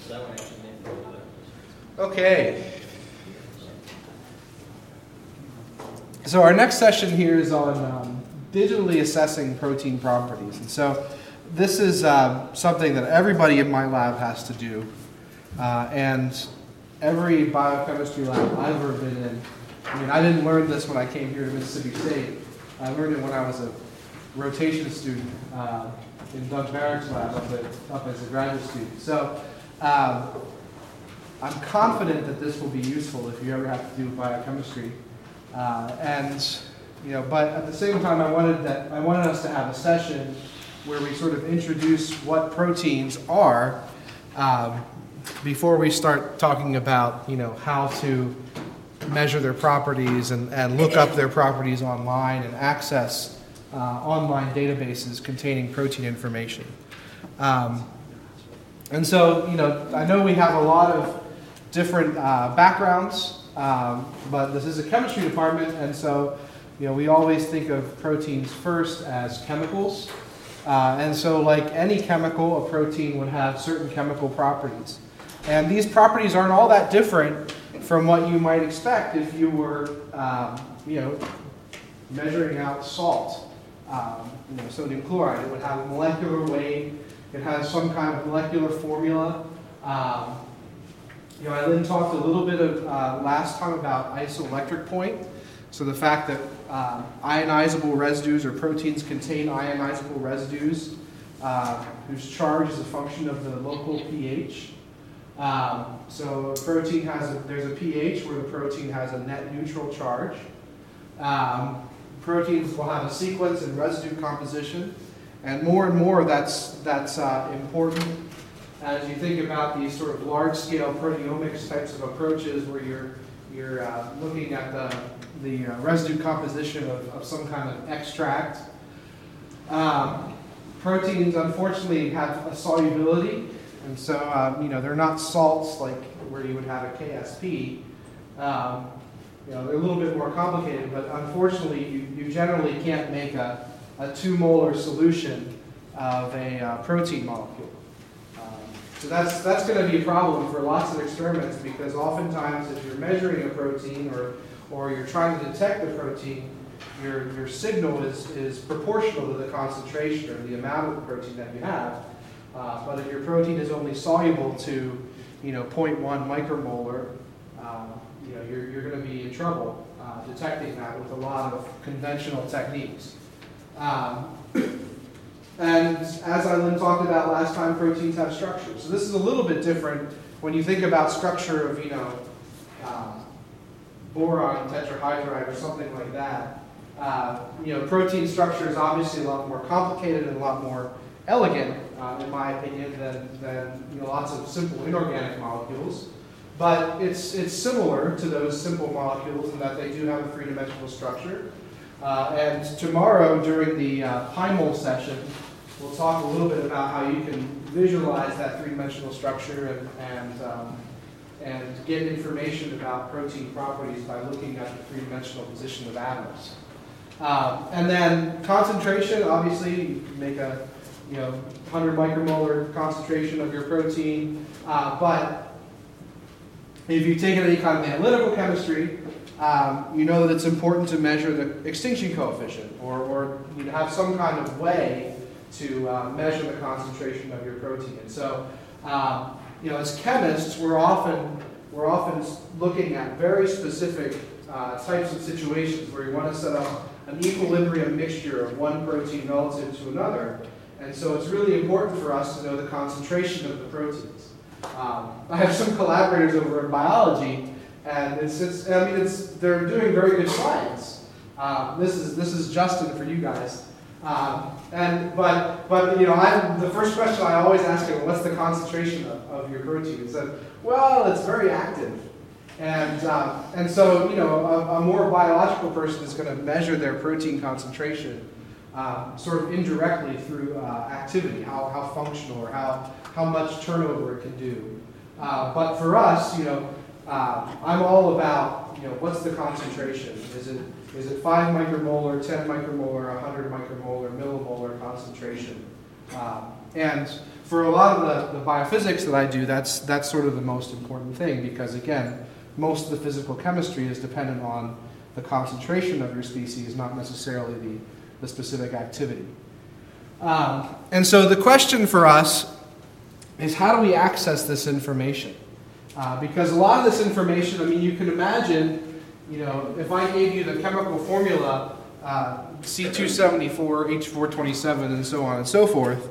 that one actually made it over there. Okay. So our next session here is on digitally assessing protein properties. And so this is something that everybody in my lab has to do. And every biochemistry lab I've ever been in, I mean, I didn't learn this when I came here to Mississippi State. I learned it when I was a rotation student in Doug Barrett's lab up as a graduate student. So I'm confident that this will be useful if you ever have to do biochemistry. But at the same time, I wanted us to have a session where we sort of introduce what proteins are before we start talking about, how to measure their properties and look up their properties online and access online databases containing protein information. And so, I know we have a lot of different backgrounds. But this is a chemistry department, and so we always think of proteins first as chemicals. And so like any chemical, a protein would have certain chemical properties. And these properties aren't all that different from what you might expect if you were measuring out salt. Sodium chloride, it would have a molecular weight, it has some kind of molecular formula. Lynn talked a little bit of last time about isoelectric point. So the fact that ionizable residues or proteins contain ionizable residues whose charge is a function of the local pH. So a protein there's a pH where the protein has a net neutral charge. Proteins will have a sequence and residue composition, and more that's important. As you think about these sort of large-scale proteomics types of approaches where you're looking at the residue composition of some kind of extract, proteins unfortunately have a solubility, and so they're not salts like where you would have a KSP. They're a little bit more complicated, but unfortunately you generally can't make a 2-molar solution of a protein molecule. So that's going to be a problem for lots of experiments, because oftentimes if you're measuring a protein or you're trying to detect the protein, your signal is proportional to the concentration or the amount of the protein that you have. But if your protein is only soluble to 0.1 micromolar, you're going to be in trouble detecting that with a lot of conventional techniques. And as Lynn talked about last time, proteins have structure. So this is a little bit different when you think about structure of, boron tetrahydride or something like that. Protein structure is obviously a lot more complicated and a lot more elegant, in my opinion, than lots of simple inorganic molecules. But it's similar to those simple molecules in that they do have a three-dimensional structure. And tomorrow during the PIMOL session, we'll talk a little bit about how you can visualize that three-dimensional structure and get information about protein properties by looking at the three-dimensional position of atoms. And then concentration, obviously, you can make a 100 micromolar concentration of your protein. But if you've taken any kind of analytical chemistry, you know that it's important to measure the extinction coefficient or have some kind of way to measure the concentration of your protein. And so, as chemists, we're often looking at very specific types of situations where you want to set up an equilibrium mixture of one protein relative to another. And so it's really important for us to know the concentration of the proteins. I have some collaborators over in biology, and they're doing very good science. This is Justin for you guys. The first question I always ask him, what's the concentration of your protein? He said, well, it's very active. And so a more biological person is going to measure their protein concentration sort of indirectly through activity, how functional or how much turnover it can do. But for us, I'm all about what's the concentration? Is it 5 micromolar, 10 micromolar, 100 micromolar, millimolar concentration? And for a lot of the biophysics that I do, that's sort of the most important thing, because again, most of the physical chemistry is dependent on the concentration of your species, not necessarily the specific activity. And so the question for us is, how do we access this information? Because a lot of this information, I mean, you can imagine, if I gave you the chemical formula, C274, H427, and so on and so forth,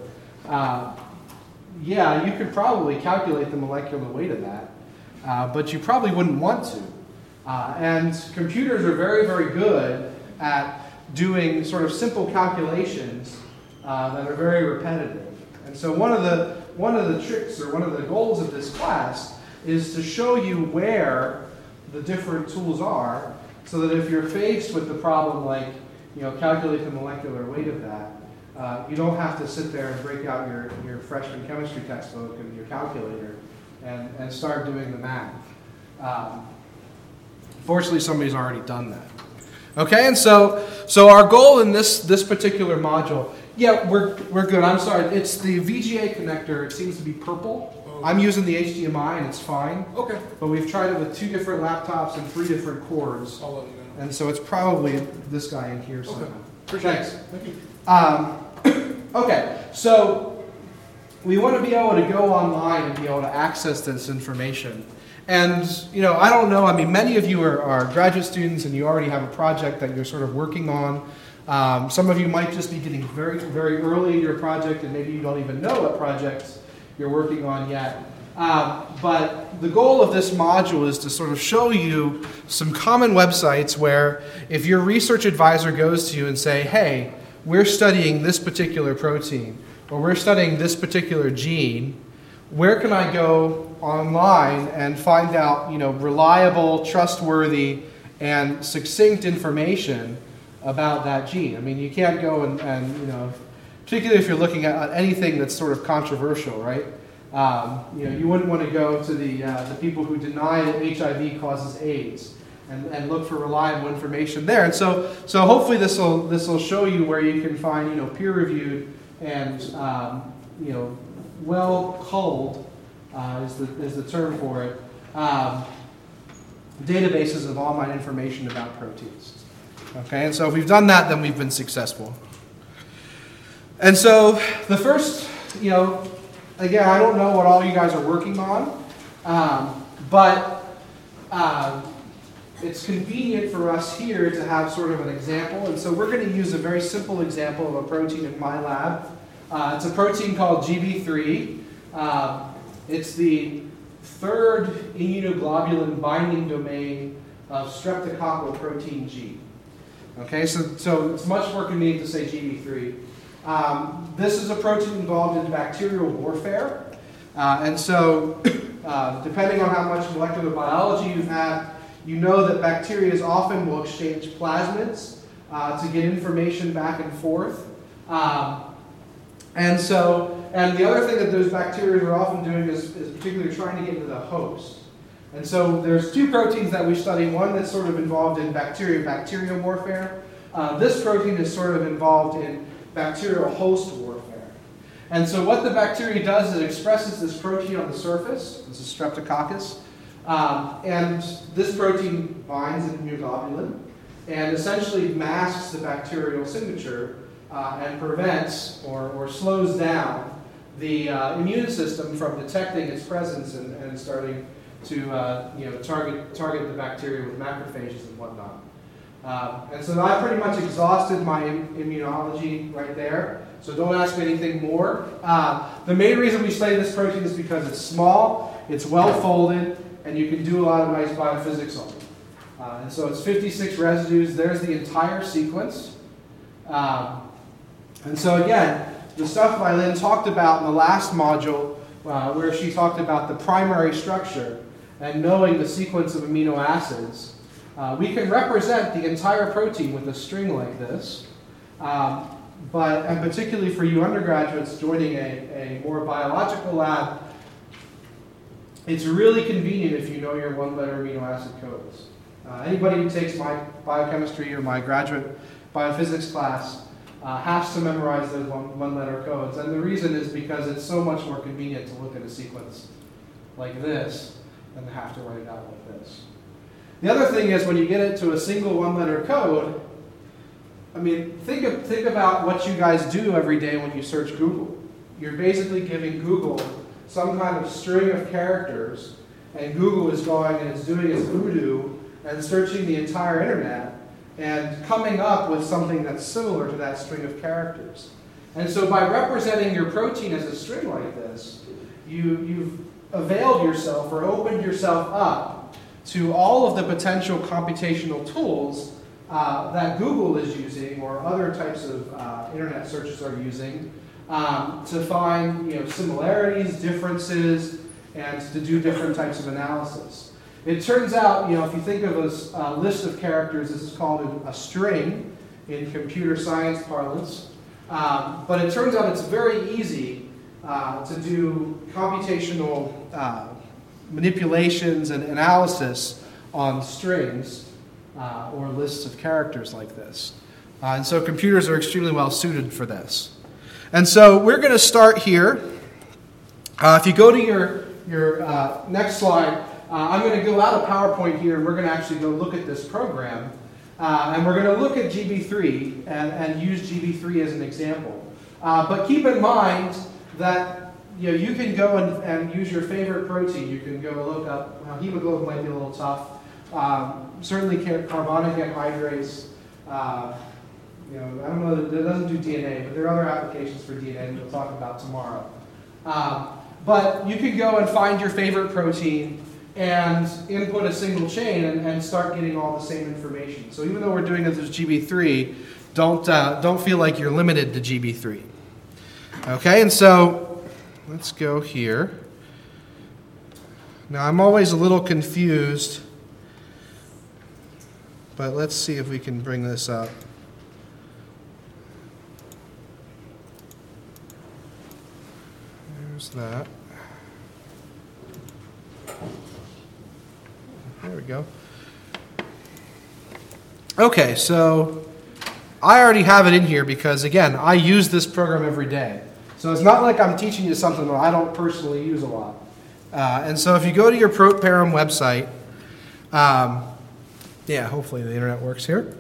yeah, you could probably calculate the molecular weight of that, but you probably wouldn't want to. And computers are very, very good at doing sort of simple calculations that are very repetitive. And so one of the tricks, or one of the goals of this class, is to show you where the different tools are, so that if you're faced with the problem like, calculate the molecular weight of that, you don't have to sit there and break out your freshman chemistry textbook and your calculator and start doing the math. Fortunately, somebody's already done that. Okay, and so our goal in this particular module, yeah, we're good. I'm sorry, it's the VGA connector. It seems to be purple. I'm using the HDMI and it's fine. Okay. But we've tried it with 2 different laptops and 3 different cords. I'll let you know. And so it's probably this guy in here somehow. Okay. Thanks. Thank you. Okay, so we want to be able to go online and be able to access this information. And, I don't know, I mean, many of you are graduate students and you already have a project that you're sort of working on. Some of you might just be getting very, very early in your project, and maybe you don't even know what projects you're working on yet. But the goal of this module is to sort of show you some common websites where if your research advisor goes to you and say, hey, we're studying this particular protein, or we're studying this particular gene, where can I go online and find out, reliable, trustworthy, and succinct information about that gene? I mean, you can't go and particularly if you're looking at anything that's sort of controversial, right? You wouldn't want to go to the people who deny that HIV causes AIDS and look for reliable information there. And so hopefully this will show you where you can find peer-reviewed and well-culled is the term for it, databases of online information about proteins. Okay, and so if we've done that, then we've been successful. And so the first, again, I don't know what all you guys are working on, but it's convenient for us here to have sort of an example. And so we're going to use a very simple example of a protein in my lab. It's a protein called GB3. It's the 3rd immunoglobulin binding domain of streptococcal protein G. Okay, so it's much more convenient to say GB3. This is a protein involved in bacterial warfare. And so, depending on how much molecular biology you've had, you know that bacteria often will exchange plasmids to get information back and forth. And the other thing that those bacteria are often doing is particularly trying to get into the host. And so there's 2 proteins that we study, one that's sort of involved in bacterial warfare. This protein is sort of involved in bacterial host warfare. And so what the bacteria does is it expresses this protein on the surface. This is Streptococcus. And this protein binds an immunoglobulin and essentially masks the bacterial signature and prevents or slows down the immune system from detecting its presence and starting to target the bacteria with macrophages and whatnot. And so I pretty much exhausted my immunology right there. So don't ask me anything more. The main reason we study this protein is because it's small, it's well folded, and you can do a lot of nice biophysics on it. And so it's 56 residues. There's the entire sequence. And so again, the stuff Mylene talked about in the last module, where she talked about the primary structure and knowing the sequence of amino acids, we can represent the entire protein with a string like this. And particularly for you undergraduates joining a more biological lab, it's really convenient if you know your 1-letter amino acid codes. Anybody who takes my biochemistry or my graduate biophysics class has to memorize those one-letter codes. And the reason is because it's so much more convenient to look at a sequence like this than to have to write it out like this. The other thing is when you get it to a single one-letter code, I mean, think about what you guys do every day when you search Google. You're basically giving Google some kind of string of characters, and Google is going and it's doing its voodoo and searching the entire internet and coming up with something that's similar to that string of characters. And so by representing your protein as a string like this, you've availed yourself or opened yourself up to all of the potential computational tools that Google is using or other types of internet searches are using to find similarities, differences, and to do different types of analysis. It turns out, if you think of a list of characters, this is called a string in computer science parlance. But it turns out it's very easy to do computational manipulations and analysis on strings or lists of characters like this. And so computers are extremely well suited for this. And so we're going to start here. If you go to your next slide, I'm going to go out of PowerPoint here, and we're going to actually go look at this program. And we're going to look at GB3 and use GB3 as an example. But keep in mind that you can go and use your favorite protein. You can go look up, hemoglobin might be a little tough. Certainly carbonic anhydrase. I don't know, it doesn't do DNA, but there are other applications for DNA that we'll talk about tomorrow. But you can go and find your favorite protein and input a single chain and start getting all the same information. So even though we're doing this as GB3, don't feel like you're limited to GB3. Okay, and so let's go here. Now I'm always a little confused, but let's see if we can bring this up. There's that. There we go. Okay, so I already have it in here because, again, I use this program every day. So it's not like I'm teaching you something that I don't personally use a lot. And so if you go to your ProParam website, hopefully the internet works here.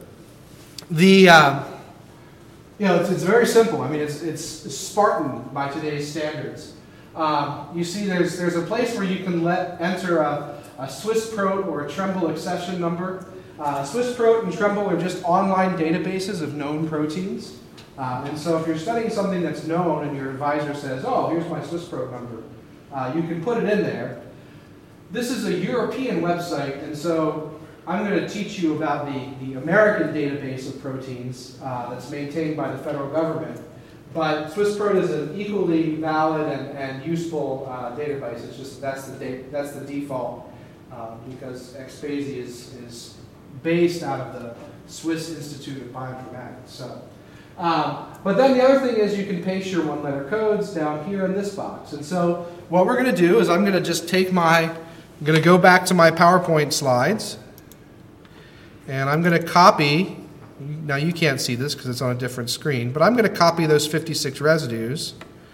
It's very simple. I mean, it's Spartan by today's standards. You see, there's a place where you can enter a Swiss Prot or a Tremble accession number. Swiss Prot and Tremble are just online databases of known proteins. And so if you're studying something that's known and your advisor says, oh, here's my Swiss Prot number, you can put it in there. This is a European website, and so I'm going to teach you about the American database of proteins that's maintained by the federal government. But Swiss Prot is an equally valid and useful database. It's just that's the default because Expazy is based out of the Swiss Institute of Bioinformatics. So, but then the other thing is you can paste your one-letter codes down here in this box. And so what we're going to do is I'm going to just I'm going to go back to my PowerPoint slides, and I'm going to copy. Now you can't see this because it's on a different screen, but I'm going to copy those 56 residues.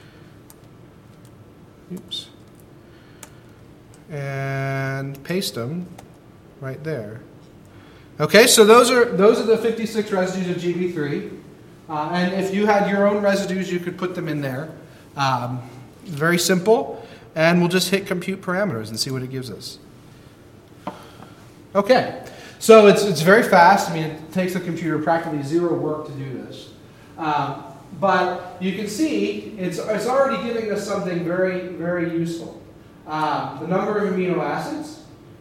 Oops. And paste them right there. Okay, so those are the 56 residues of GB3. And if you had your own residues, you could put them in there. Very simple. And we'll just hit compute parameters and see what it gives us. Okay. So it's very fast. I mean, it takes the computer practically zero work to do this. But you can see it's already giving us something very, very useful. The number of amino acids,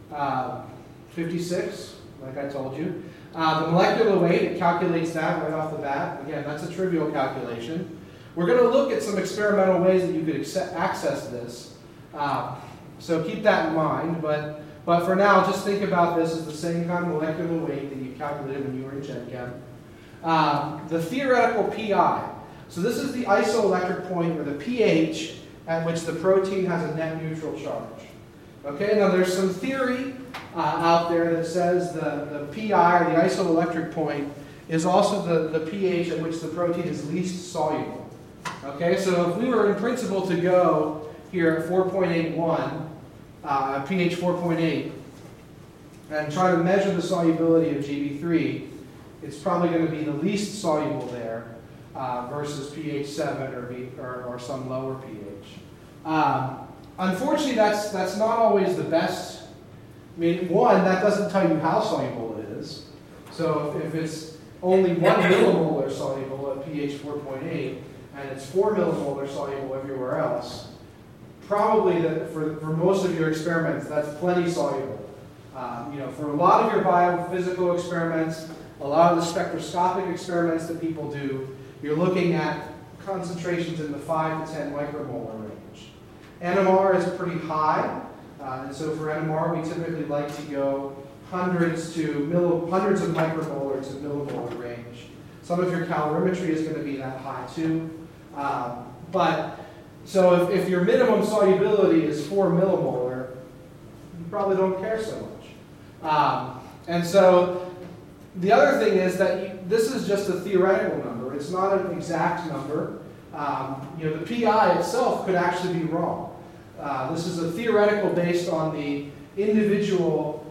56, like I told you. The molecular weight, it calculates that right off the bat. Again, that's a trivial calculation. We're going to look at some experimental ways that you could access this. So keep that in mind. But for now, just think about this as the same kind of molecular weight that you calculated when you were in Gen Chem. The theoretical PI. So this is the isoelectric point, or the pH, at which the protein has a net neutral charge. Okay, now there's some theory out there that says the PI, or the isoelectric point, is also the pH at which the protein is least soluble. Okay, so if we were in principle to go here at 4.81, pH 4.8, and try to measure the solubility of GB3, it's probably going to be the least soluble there versus pH 7 or some lower pH. Unfortunately, that's not always the best. I mean, one, that doesn't tell you how soluble it is. So if it's only 1 millimolar soluble at pH 4.8 and it's 4 millimolar soluble everywhere else, probably for most of your experiments, that's plenty soluble. For a lot of your biophysical experiments, a lot of the spectroscopic experiments that people do, you're looking at concentrations in the 5 to 10 micromolar range. NMR is pretty high, and so for NMR, we typically like to go hundreds of micromolar to millimolar range. Some of your calorimetry is going to be that high too. So if your minimum solubility is 4 millimolar, you probably don't care so much. And so the other thing is that this is just a theoretical number. It's not an exact number. The PI itself could actually be wrong. This is a theoretical based on the individual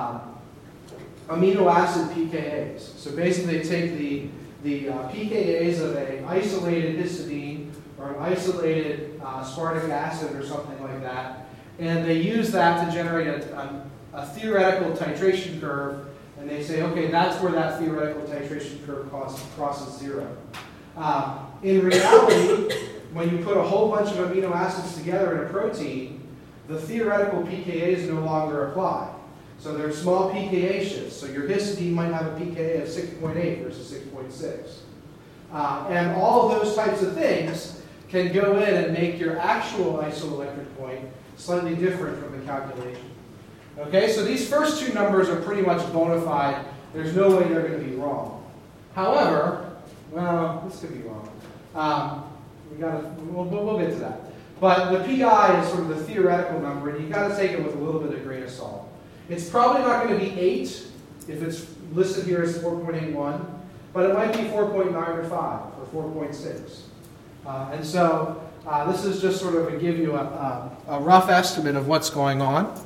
amino acid pKa's. So basically, they take the pKa's of an isolated histidine or an isolated aspartic acid or something like that, and they use that to generate a theoretical titration curve, and they say, okay, that's where that theoretical titration curve crosses 0. In reality, when you put a whole bunch of amino acids together in a protein, the theoretical pKa's no longer apply. So there are small pKa shifts. So your histidine might have a pKa of 6.8 versus 6.6. And all of those types of things can go in and make your actual isoelectric point slightly different from the calculation. Okay, so these first two numbers are pretty much bona fide. There's no way they're going to be wrong. However, well, this could be wrong. We'll get to that. But the PI is sort of the theoretical number, and you've got to take it with a little bit of grain of salt. It's probably not going to be 8 if it's listed here as 4.81, but it might be 4.9 or 5 or 4.6. And so this is just sort of to give you a rough estimate of what's going on.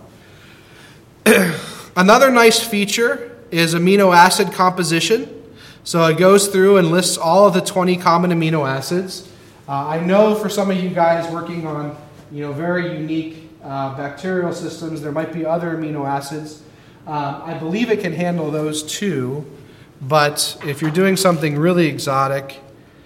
Another nice feature is amino acid composition. So it goes through and lists all of the 20 common amino acids. I know for some of you guys working on very unique bacterial systems, there might be other amino acids. I believe it can handle those too, but if you're doing something really exotic,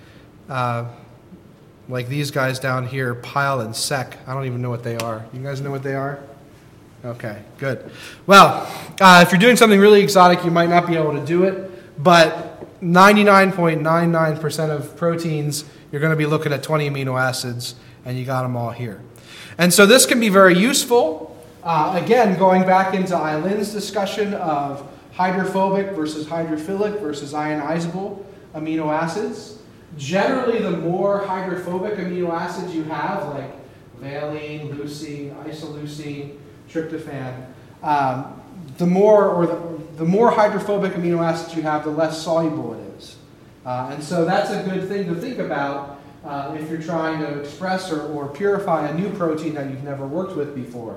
like these guys down here, Pile and Sec, I don't even know what they are. You guys know what they are? Okay, good. Well, if you're doing something really exotic, you might not be able to do it, but 99.99% of proteins, you're going to be looking at 20 amino acids, and you got them all here. And so this can be very useful. Again, going back into Eileen's discussion of hydrophobic versus hydrophilic versus ionizable amino acids. Generally, the more hydrophobic amino acids you have, like valine, leucine, isoleucine, tryptophan, the more hydrophobic amino acids you have, the less soluble it is. And so that's a good thing to think about if you're trying to express or purify a new protein that you've never worked with before.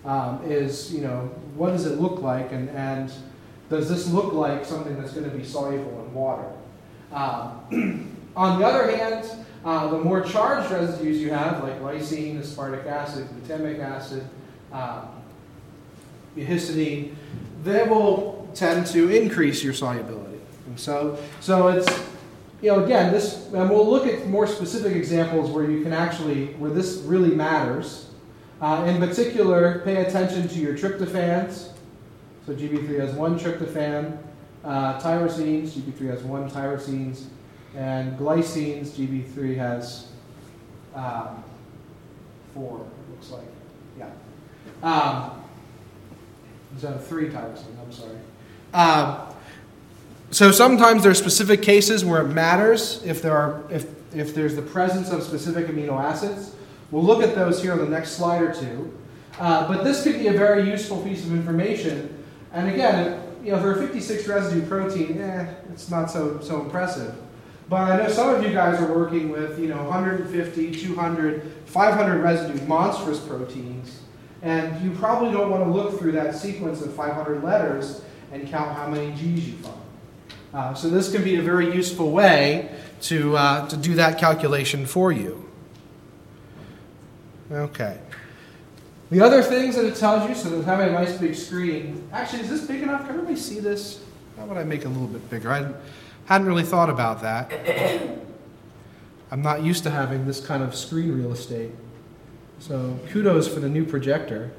What does it look like, and does this look like something that's going to be soluble in water? On the other hand, the more charged residues you have, like lysine, aspartic acid, glutamic acid, histidine, they will tend to increase your solubility. And so it's, again, this, and we'll look at more specific examples where you can where this really matters. In particular, pay attention to your tryptophans. So GB3 has 1 tryptophan. Tyrosines, GB3 has 1 tyrosines. And glycines, GB3 has 4, it looks like. Yeah. So 3 tyrosines, I'm sorry. So sometimes there are specific cases where it matters if there's the presence of specific amino acids. We'll look at those here on the next slide or two. But this could be a very useful piece of information. And again, for a 56 residue protein, it's not so impressive. But I know some of you guys are working with, 150, 200, 500 residue monstrous proteins, and you probably don't want to look through that sequence of 500 letters and count how many G's you find. So this can be a very useful way to do that calculation for you. Okay. The other things that it tells you, so that having a nice big screen. Actually, is this big enough? Can everybody see this? How would I make it a little bit bigger? I hadn't really thought about that. I'm not used to having this kind of screen real estate. So kudos for the new projector.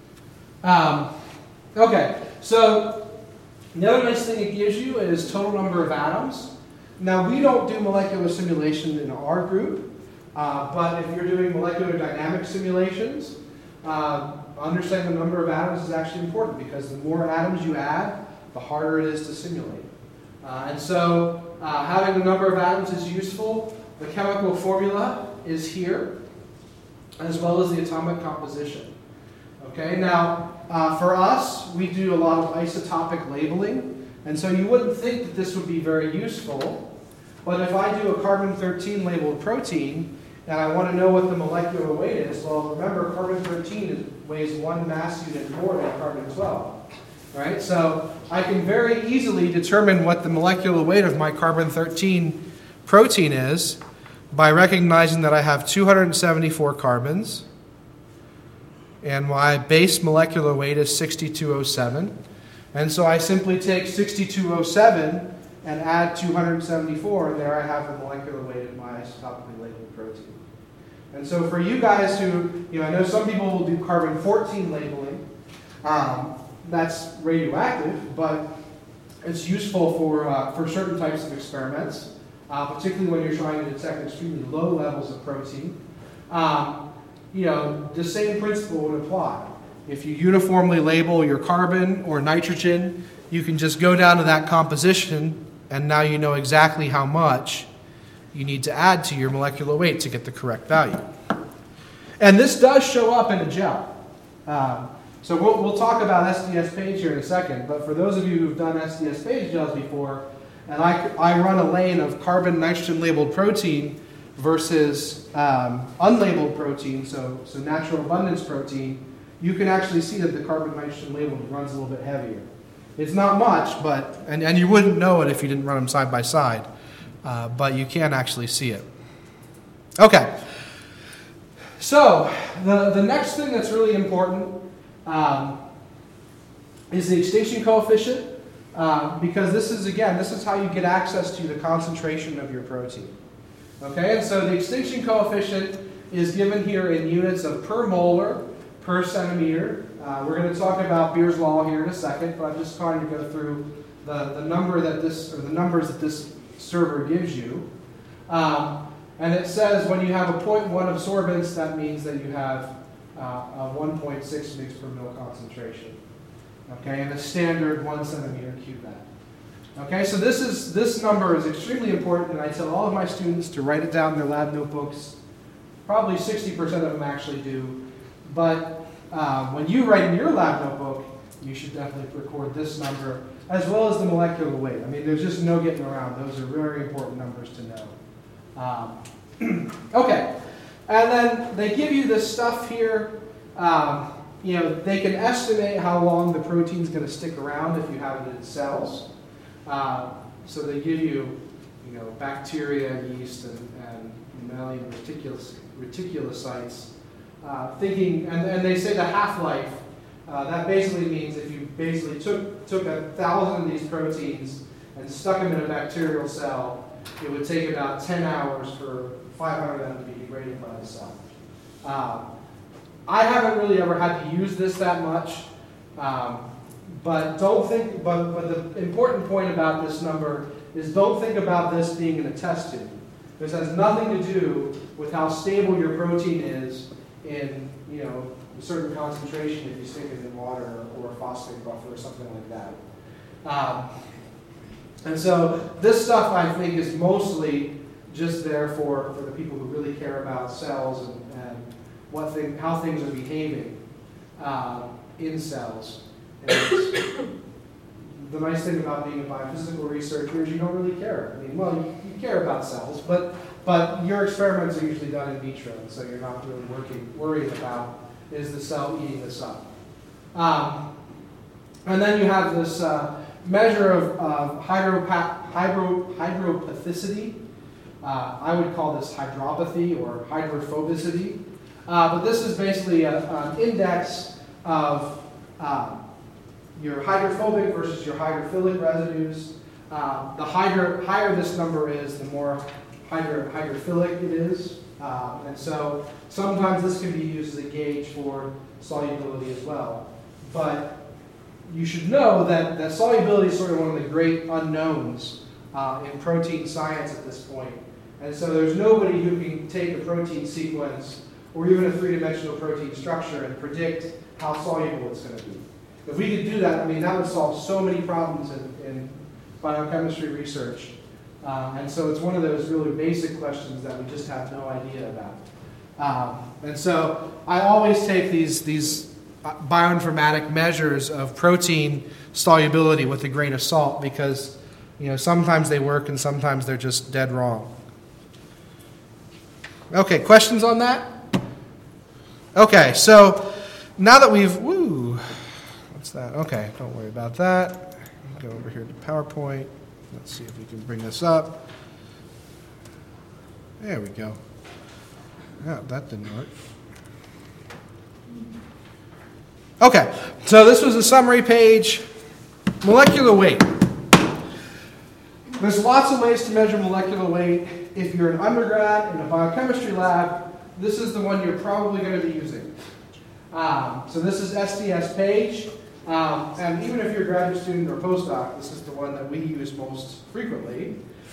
Okay, so the other nice thing it gives you is total number of atoms. Now, we don't do molecular simulation in our group, but if you're doing molecular dynamic simulations, understanding the number of atoms is actually important because the more atoms you add, the harder it is to simulate. And so having the number of atoms is useful. The chemical formula is here, as well as the atomic composition. Okay, now for us, we do a lot of isotopic labeling, and so you wouldn't think that this would be very useful, but if I do a carbon-13 labeled protein, and I want to know what the molecular weight is, well, remember, carbon-13 weighs 1 mass unit more than carbon-12. Right? So I can very easily determine what the molecular weight of my carbon-13 protein is by recognizing that I have 274 carbons, and my base molecular weight is 6207. And so I simply take 6207 and add 274, and there I have the molecular weight of my isotopically labeled protein. And so for you guys who, I know some people will do carbon-14 labeling. That's radioactive, but it's useful for certain types of experiments, particularly when you're trying to detect extremely low levels of protein. The same principle would apply. If you uniformly label your carbon or nitrogen, you can just go down to that composition, and now you know exactly how much you need to add to your molecular weight to get the correct value. And this does show up in a gel. So we'll talk about SDS-Page here in a second, but for those of you who've done SDS-Page gels before, and I run a lane of carbon-nitrogen labeled protein versus unlabeled protein, so natural abundance protein, you can actually see that the carbon-nitrogen labeled runs a little bit heavier. It's not much, but and you wouldn't know it if you didn't run them side by side, but you can actually see it. Okay, so the next thing that's really important is the extinction coefficient, because this is how you get access to the concentration of your protein. Okay, and so the extinction coefficient is given here in units of per molar per centimeter. We're going to talk about Beer's law here in a second, but I'm just trying to go through the numbers that this server gives you. And it says when you have a 0.1 absorbance, that means that you have a 1.6 mg per mil concentration. Okay, and a standard 1 centimeter cuvette. Okay, so this number is extremely important, and I tell all of my students to write it down in their lab notebooks. Probably 60% of them actually do, but when you write in your lab notebook, you should definitely record this number, as well as the molecular weight. I mean, there's just no getting around. Those are very important numbers to know. Okay, and then they give you this stuff here. They can estimate how long the protein's going to stick around if you have it in cells. So they give you, bacteria, yeast, and mammalian reticulocytes. And they say the half-life. That basically means if you basically took 1,000 of these proteins and stuck them in a bacterial cell, it would take about 10 hours for 500 of them to be degraded by the cell. I haven't really ever had to use this that much, but the important point about this number is don't think about this being in a test tube. This has nothing to do with how stable your protein is in a certain concentration if you stick it in water or a phosphate buffer or something like that. And so this stuff I think is mostly just there for the people who really care about cells and how things are behaving in cells. And the nice thing about being a biophysical researcher is you don't really care. I mean, well, you care about cells, but your experiments are usually done in vitro, and so you're not really worried about, is the cell eating this up? And then you have this measure of hydropathicity. I would call this hydropathy or hydrophobicity. But this is basically an index of your hydrophobic versus your hydrophilic residues. The higher this number is, the more hydrophilic it is. And so sometimes this can be used as a gauge for solubility as well. But you should know that solubility is sort of one of the great unknowns in protein science at this point. And so there's nobody who can take a protein sequence or even a three-dimensional protein structure and predict how soluble it's going to be. If we could do that, I mean, that would solve so many problems in biochemistry research. And so it's one of those really basic questions that we just have no idea about. And so I always take these bioinformatic measures of protein solubility with a grain of salt because, sometimes they work and sometimes they're just dead wrong. Okay, questions on that? Okay, so now that we've, what's that? Okay, don't worry about that. Go over here to PowerPoint. Let's see if we can bring this up. There we go. Yeah, that didn't work. Okay, so this was a summary page. Molecular weight. There's lots of ways to measure molecular weight. If you're an undergrad in a biochemistry lab, this is the one you're probably going to be using. So this is SDS page. And even if you're a graduate student or postdoc, this is the one that we use most frequently.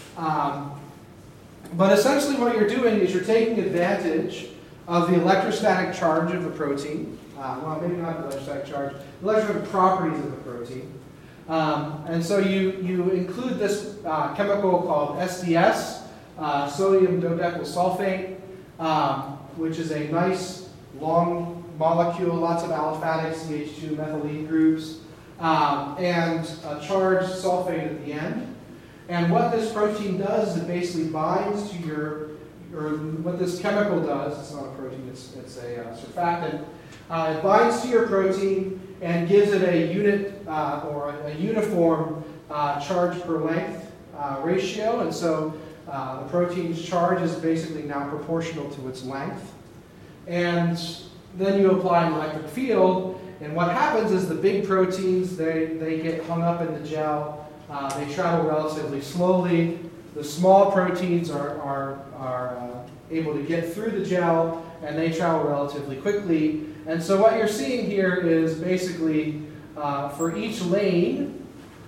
But essentially what you're doing is you're taking advantage of the electrostatic charge of the protein. Well, maybe not the electrostatic charge, the electrostatic properties of the protein. And so you include this chemical called SDS, sodium dodecyl sulfate, which is a nice long molecule, lots of aliphatic CH2 methylene groups, and a charged sulfate at the end. And what this protein does is it basically binds to what this chemical does, it's not a protein, it's a surfactant, it binds to your protein and gives it a unit or a uniform charge per length ratio. And so the protein's charge is basically now proportional to its length. And then you apply an electric field, and what happens is the big proteins, they get hung up in the gel. They travel relatively slowly. The small proteins are able to get through the gel, and they travel relatively quickly. And so what you're seeing here is basically for each lane,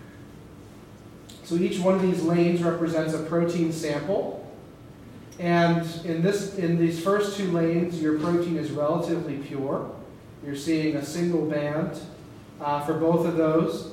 so each one of these lanes represents a protein sample. And in these first two lanes, your protein is relatively pure. You're seeing a single band for both of those.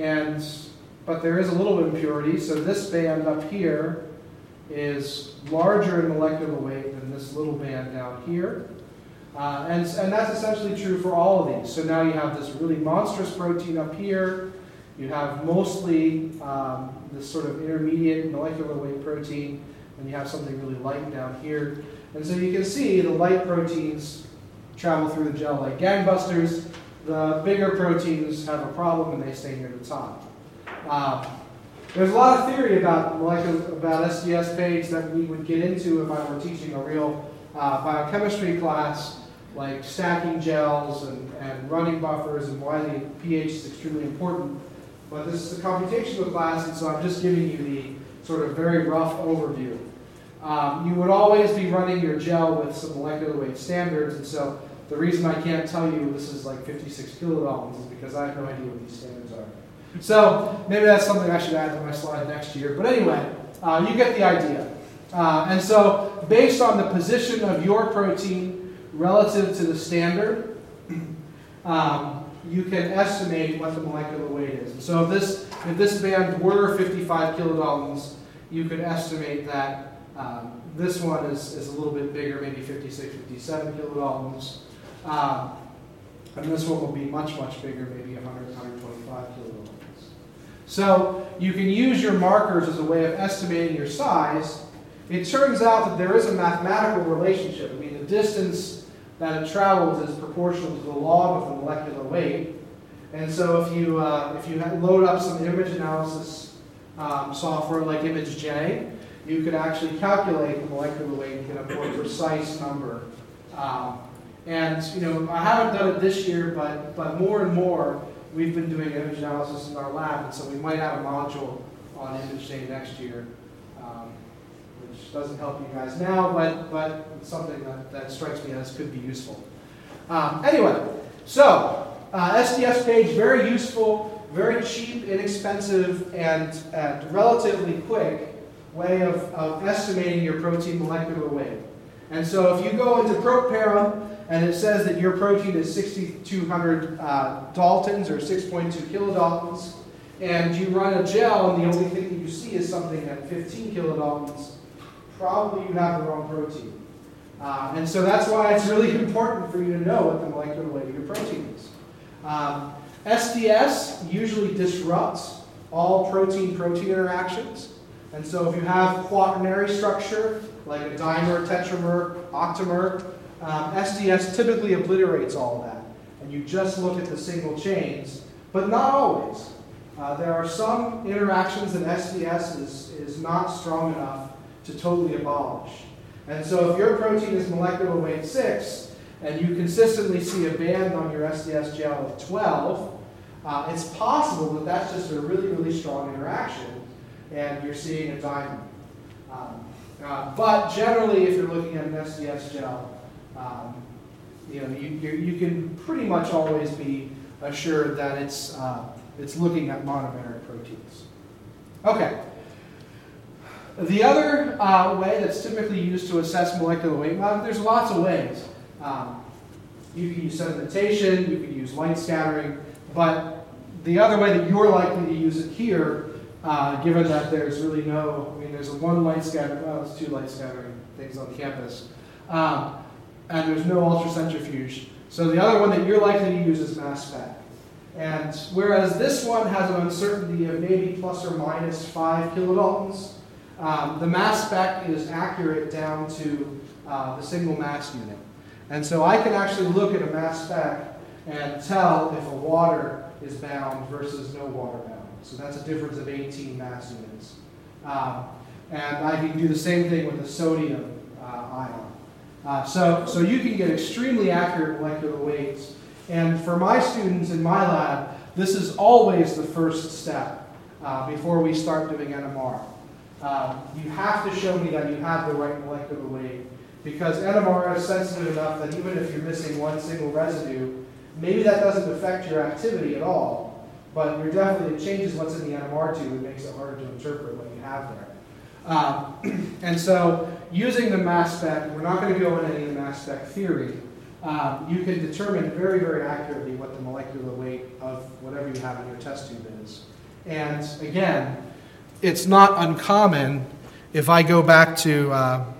But there is a little impurity, so this band up here is larger in molecular weight than this little band down here. And that's essentially true for all of these. So now you have this really monstrous protein up here. You have mostly this sort of intermediate molecular weight protein, and you have something really light down here. And so you can see the light proteins travel through the gel like gangbusters. The bigger proteins have a problem and they stay near the top. There's a lot of theory about SDS page that we would get into if I were teaching a real biochemistry class, like stacking gels and running buffers and why the pH is extremely important. But this is a computational class, and so I'm just giving you the sort of very rough overview. You would always be running your gel with some molecular weight standards, and so the reason I can't tell you this is like 56 kilodaltons is because I have no idea what these standards are. So maybe that's something I should add to my slide next year. But anyway, you get the idea. And so based on the position of your protein relative to the standard, you can estimate what the molecular weight is. And so if this band were 55 kilodaltons, you could estimate that this one is a little bit bigger, maybe 56, 57 kilodaltons. And this one will be much, much bigger, maybe 100, 125 kilodaltons. So you can use your markers as a way of estimating your size. It turns out that there is a mathematical relationship. I mean, the distance that it travels is proportional to the log of the molecular weight. And so if you load up some image analysis software like ImageJ, you could actually calculate the molecular weight and get a more precise number. And I haven't done it this year, but more and more we've been doing image analysis in our lab, and so we might have a module on ImageJ next year, which doesn't help you guys now, but it's something that strikes me as could be useful. Anyway, so SDS page, very useful, very cheap, inexpensive, and relatively quick way of estimating your protein molecular weight. And so if you go into ProtParam and it says that your protein is 6,200 Daltons or 6.2 kilodaltons, and you run a gel and the only thing that you see is something at 15 kilodaltons, probably you have the wrong protein. And so that's why it's really important for you to know what the molecular weight of your protein is. SDS usually disrupts all protein-protein interactions. And so if you have quaternary structure, like a dimer, tetramer, octamer, SDS typically obliterates all of that. And you just look at the single chains, but not always. There are some interactions that SDS is not strong enough to totally abolish. And so if your protein is molecular weight 6, and you consistently see a band on your SDS gel of 12, it's possible that that's just a really, really strong interaction, and you're seeing a dimer. But generally, if you're looking at an SDS gel, you can pretty much always be assured that it's looking at monomeric proteins. Okay. The other way that's typically used to assess molecular weight, well, there's lots of ways. You can use sedimentation, you can use light scattering, but the other way that you're likely to use it here, given that there's really there's one light scattering, well, there's 2 light scattering things on campus, and there's no ultracentrifuge. So the other one that you're likely to use is mass spec. And whereas this one has an uncertainty of maybe plus or minus 5 kilodaltons, the mass spec is accurate down to the single mass unit. And so I can actually look at a mass spec and tell if a water is bound versus no water bound. So that's a difference of 18 mass units. And I can do the same thing with a sodium ion. So you can get extremely accurate molecular weights. And for my students in my lab, this is always the first step before we start doing NMR. You have to show me that you have the right molecular weight, because NMR is sensitive enough that even if you're missing one single residue, maybe that doesn't affect your activity at all, but it changes what's in the NMR tube and makes it harder to interpret what you have there. And so using the mass spec, we're not going to go into any of the mass spec theory, you can determine very, very accurately what the molecular weight of whatever you have in your test tube is. And again, it's not uncommon if I go back to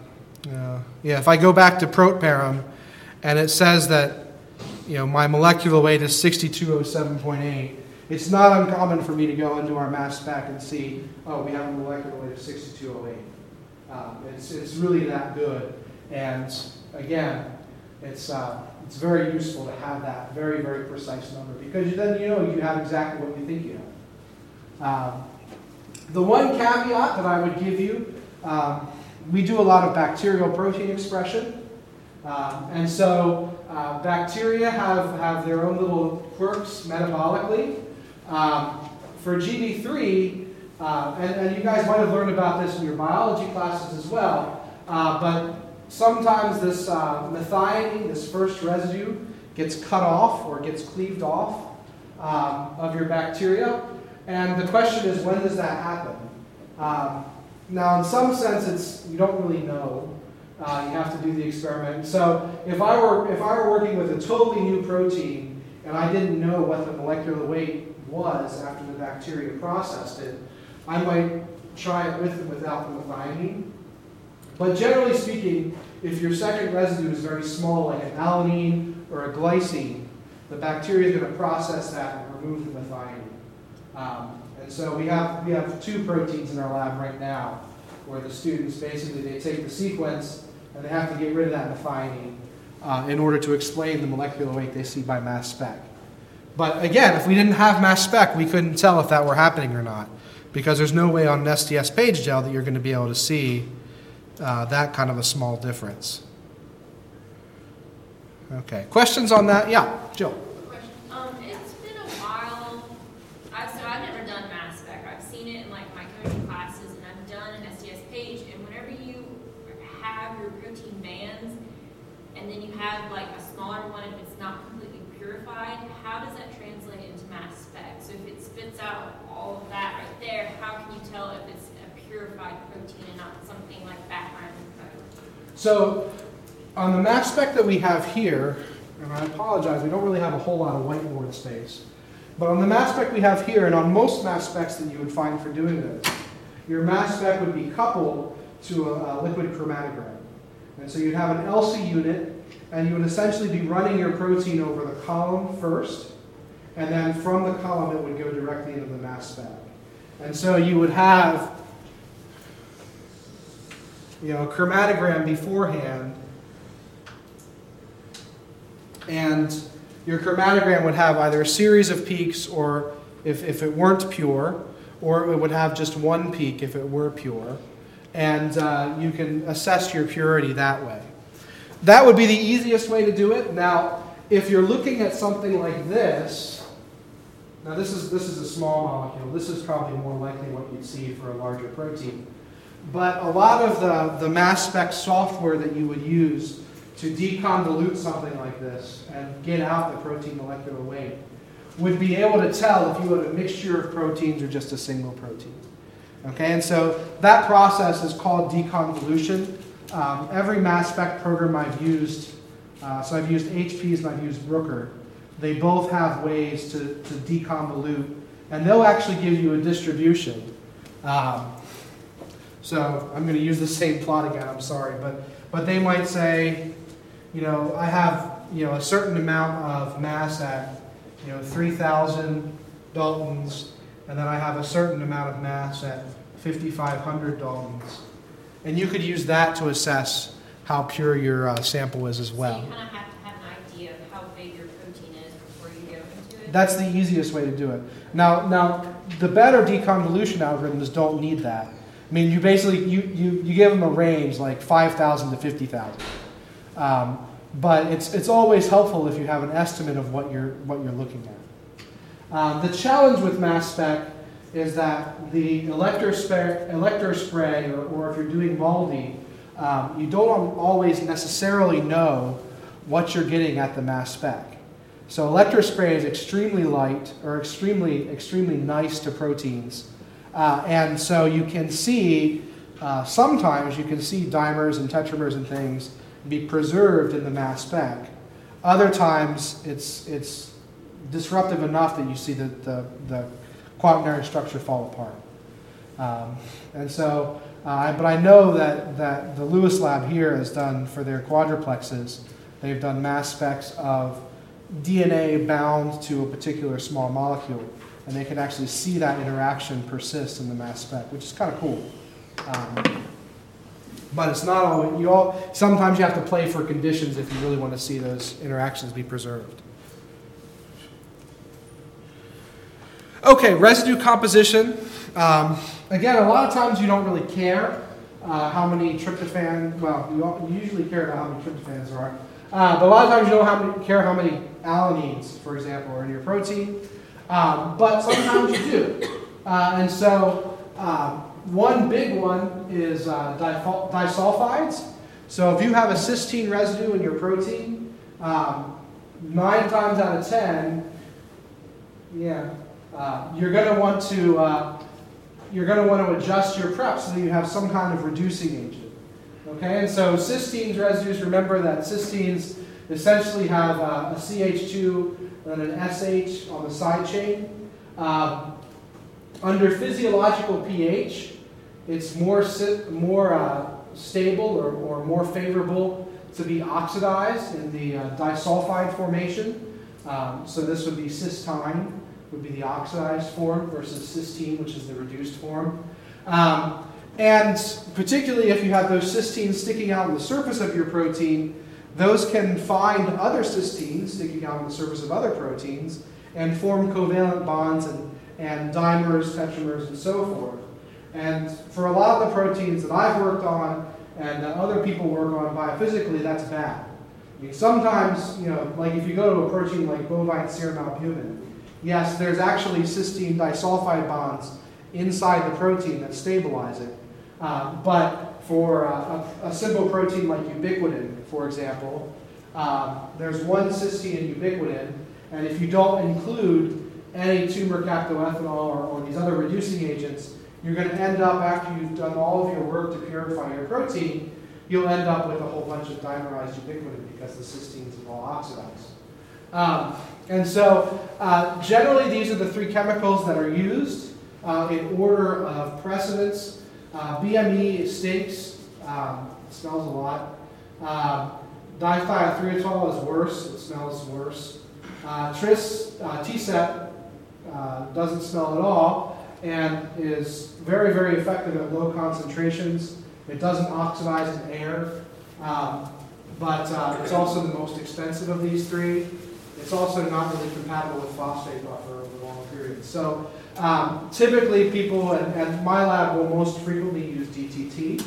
ProtParam and it says that my molecular weight is 6207.8. It's not uncommon for me to go into our mass spec and see, oh, we have a molecular weight of 6208. It's really that good. And again, it's very useful to have that very, very precise number, because then you have exactly what you think you have. The one caveat that I would give you, we do a lot of bacterial protein expression. And so bacteria have their own little quirks metabolically. For GB3, and you guys might have learned about this in your biology classes as well, but sometimes this methionine, this first residue, gets cut off or gets cleaved off of your bacteria. And the question is, when does that happen? Now, in some sense, you don't really know. You have to do the experiment. So if I were working with a totally new protein and I didn't know what the molecular weight was after the bacteria processed it, I might try it with and without the methionine. But generally speaking, if your second residue is very small, like an alanine or a glycine, the bacteria is going to process that and remove the methionine. And so we have 2 proteins in our lab right now, where the students basically, they take the sequence and they have to get rid of that methionine in order to explain the molecular weight they see by mass spec. But again, if we didn't have mass spec, we couldn't tell if that were happening or not, because there's no way on an STS page gel that you're going to be able to see that kind of a small difference. Okay, questions on that? Yeah, Jill. Question. It's been a while. I've never done mass spec. I've seen it in like my coding classes, and I've done an STS page. And whenever you have your protein bands, and then you have like a smaller one, if it's not completely purified, how does that translate into mass spec? So if it spits out all of that right there, how can you tell if it's a purified protein and not something like background code? So on the mass spec that we have here, and I apologize, we don't really have a whole lot of whiteboard space, but on the mass spec we have here, and on most mass specs that you would find for doing this, your mass spec would be coupled to a liquid chromatogram. And so you'd have an ELSI unit, and you would essentially be running your protein over the column first, and then from the column it would go directly into the mass spec. And so you would have, a chromatogram beforehand, and your chromatogram would have either a series of peaks, or if it weren't pure, or it would have just one peak if it were pure. And you can assess your purity that way. That would be the easiest way to do it. Now, if you're looking at something like this, now this is a small molecule. This is probably more likely what you'd see for a larger protein. But a lot of the mass spec software that you would use to deconvolute something like this and get out the protein molecular weight would be able to tell if you had a mixture of proteins or just a single protein. Okay, and so that process is called deconvolution. Every mass spec program I've used, so I've used HPs and I've used Brooker, they both have ways to deconvolute, and they'll actually give you a distribution. So I'm going to use the same plot again, I'm sorry, but they might say, I have a certain amount of mass at 3,000 Daltons, and then I have a certain amount of mass at 5,500 Daltons. And you could use that to assess how pure your sample is as well. So you kind of have to have an idea of how big your protein is before you go into it? That's the easiest way to do it. Now the better deconvolution algorithms don't need that. I mean, you basically, you give them a range like 5,000 to 50,000. But it's always helpful if you have an estimate of what you're looking at. The challenge with mass spec is that the elector spray, or if you're doing MALDI, you don't always necessarily know what you're getting at the mass spec. So elector spray is extremely light, or extremely nice to proteins. And so you can see, sometimes you can see dimers and tetramers and things be preserved in the mass spec. Other times it's disruptive enough that you see the quaternary structure fall apart. But I know that the Lewis lab here has done, for their quadruplexes, they've done mass specs of DNA bound to a particular small molecule, and they can actually see that interaction persist in the mass spec, which is kind of cool. But it's not always, sometimes you have to play for conditions if you really want to see those interactions be preserved. Okay, residue composition. Again, a lot of times you don't really care how many tryptophan, you usually care about how many tryptophans there are. But a lot of times you don't care how many alanines, for example, are in your protein. But sometimes you do. And so one big one is disulfides. So if you have a cysteine residue in your protein, 9 times out of 10, you're going to want to adjust your prep so that you have some kind of reducing agent. Okay, and so cysteine residues, remember that cysteines essentially have a CH2 and an SH on the side chain. Under physiological pH, it's more stable or more favorable to be oxidized in the disulfide formation. So this would be cysteine. would be the oxidized form, versus cysteine, which is the reduced form. And particularly if you have those cysteines sticking out on the surface of your protein, those can find other cysteines sticking out on the surface of other proteins and form covalent bonds and dimers, tetramers, and so forth. And for a lot of the proteins that I've worked on and that other people work on biophysically, that's bad. I mean, sometimes, like if you go to a protein like bovine serum albumin, yes, there's actually cysteine disulfide bonds inside the protein that stabilize it. But for a simple protein like ubiquitin, for example, there's one cysteine in ubiquitin, and if you don't include any two-mercaptoethanol or these other reducing agents, you're going to end up, after you've done all of your work to purify your protein, you'll end up with a whole bunch of dimerized ubiquitin because the cysteines have all oxidized. And so generally these are the three chemicals that are used in order of precedence. BME stinks, smells a lot. Dithiothiazole is worse, it smells worse. TSEP doesn't smell at all and is very, very effective at low concentrations. It doesn't oxidize in air, but it's also the most expensive of these three. It's also not really compatible with phosphate buffer over long periods. So typically people, and my lab will most frequently use DTT.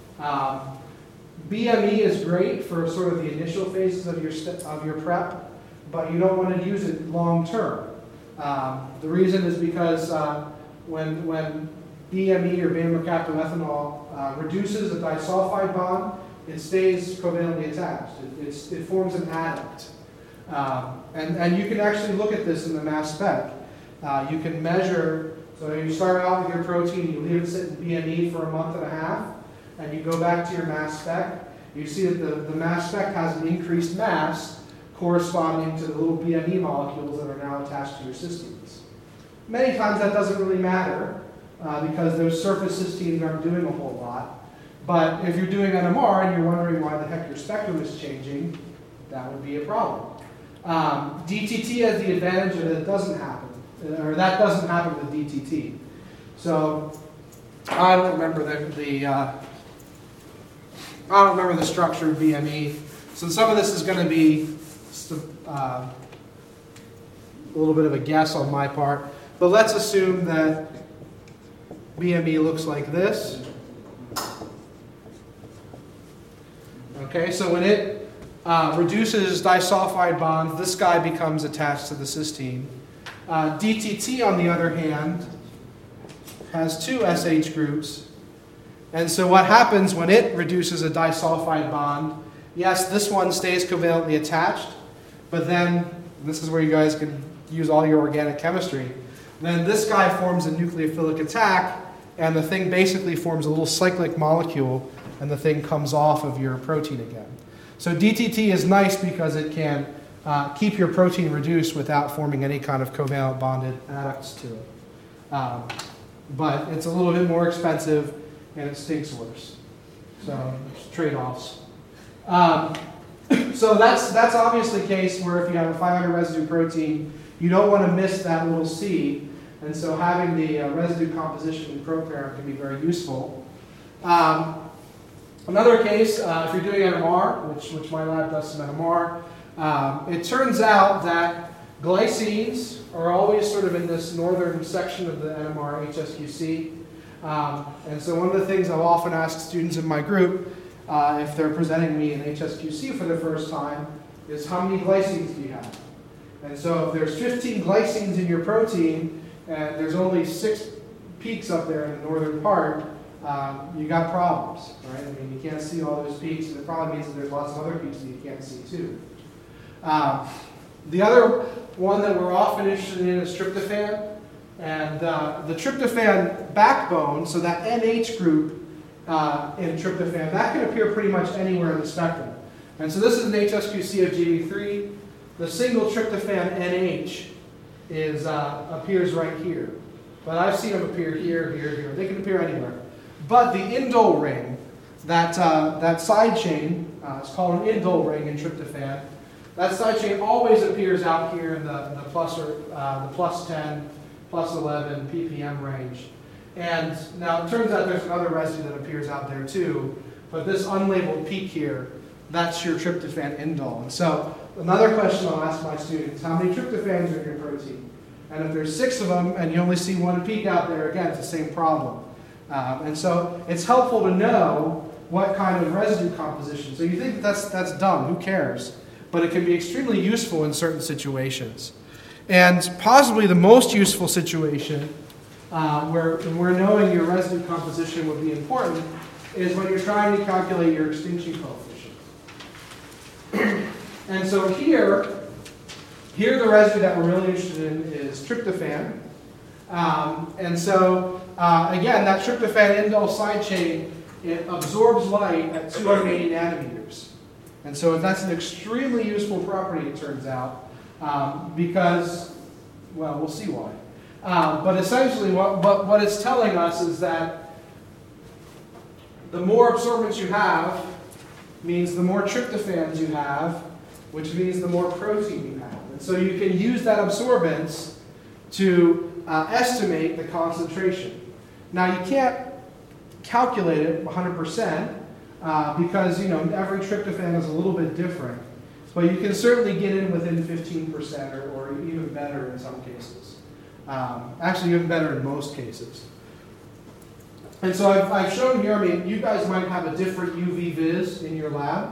BME is great for sort of the initial phases of your prep, but you don't want to use it long term. The reason is because when BME or beta-mercaptoethanol reduces the disulfide bond, it stays covalently attached. It forms an adduct. And you can actually look at this in the mass spec. You can measure, so you start out with your protein, you leave it sit in BME for a month and a half, and you go back to your mass spec. You see that the mass spec has an increased mass corresponding to the little BME molecules that are now attached to your cysteines. Many times that doesn't really matter because those surface cysteines aren't doing a whole lot. But if you're doing NMR and you're wondering why the heck your spectrum is changing, that would be a problem. DTT has the advantage that it doesn't happen, or that doesn't happen with DTT. So I don't remember the structure of BME. So some of this is going to be a little bit of a guess on my part. But let's assume that BME looks like this. Okay, so when it reduces disulfide bonds, this guy becomes attached to the cysteine. DTT, on the other hand, has two SH groups. And so what happens when it reduces a disulfide bond, yes, this one stays covalently attached, but then, this is where you guys can use all your organic chemistry, then this guy forms a nucleophilic attack, and the thing basically forms a little cyclic molecule, and the thing comes off of your protein again. So DTT is nice because it can keep your protein reduced without forming any kind of covalent bonded adducts to it. But it's a little bit more expensive, and it stinks worse. So there's trade-offs. So that's obviously the case where if you have a 500 residue protein, you don't want to miss that little C, and so having the residue composition in ProParam can be very useful. Another case, if you're doing NMR, which my lab does some NMR, it turns out that glycines are always sort of in this northern section of the NMR HSQC. And so one of the things I'll often ask students in my group, if they're presenting me in HSQC for the first time, is how many glycines do you have? And so if there's 15 glycines in your protein, and there's only 6 peaks up there in the northern part, you got problems, right? I mean, you can't see all those peaks, and it probably means that there's lots of other peaks that you can't see too. The other one that we're often interested in is tryptophan. And the tryptophan backbone, so that NH group in tryptophan, that can appear pretty much anywhere in the spectrum. And so this is an HSQC of GB3. The single tryptophan NH appears right here. But I've seen them appear here, here, here. They can appear anywhere. But the indole ring, that side chain, it's called an indole ring in tryptophan. that side chain always appears out here in the plus 10, plus 11 ppm range. And now it turns out there's another residue that appears out there too, but this unlabeled peak here, that's your tryptophan indole. And so another question I'll ask my students, how many tryptophans are in your protein? And if there's 6 of them and you only see 1 peak out there, again, it's the same problem. And so it's helpful to know what kind of residue composition. So you think that's dumb, who cares? But it can be extremely useful in certain situations. And possibly the most useful situation where knowing your residue composition would be important is when you're trying to calculate your extinction coefficient. And so here the residue that we're really interested in is tryptophan. And so, again, that tryptophan indole side chain, it absorbs light at 280 nanometers. And so that's an extremely useful property, it turns out, because, well, we'll see why. But essentially what it's telling us is that the more absorbance you have means the more tryptophans you have, which means the more protein you have. And so you can use that absorbance to estimate the concentration. Now you can't calculate it 100% because every tryptophan is a little bit different, but you can certainly get in within 15% or even better in some cases. Actually, even better in most cases. And so I've shown here, you guys might have a different UV vis in your lab.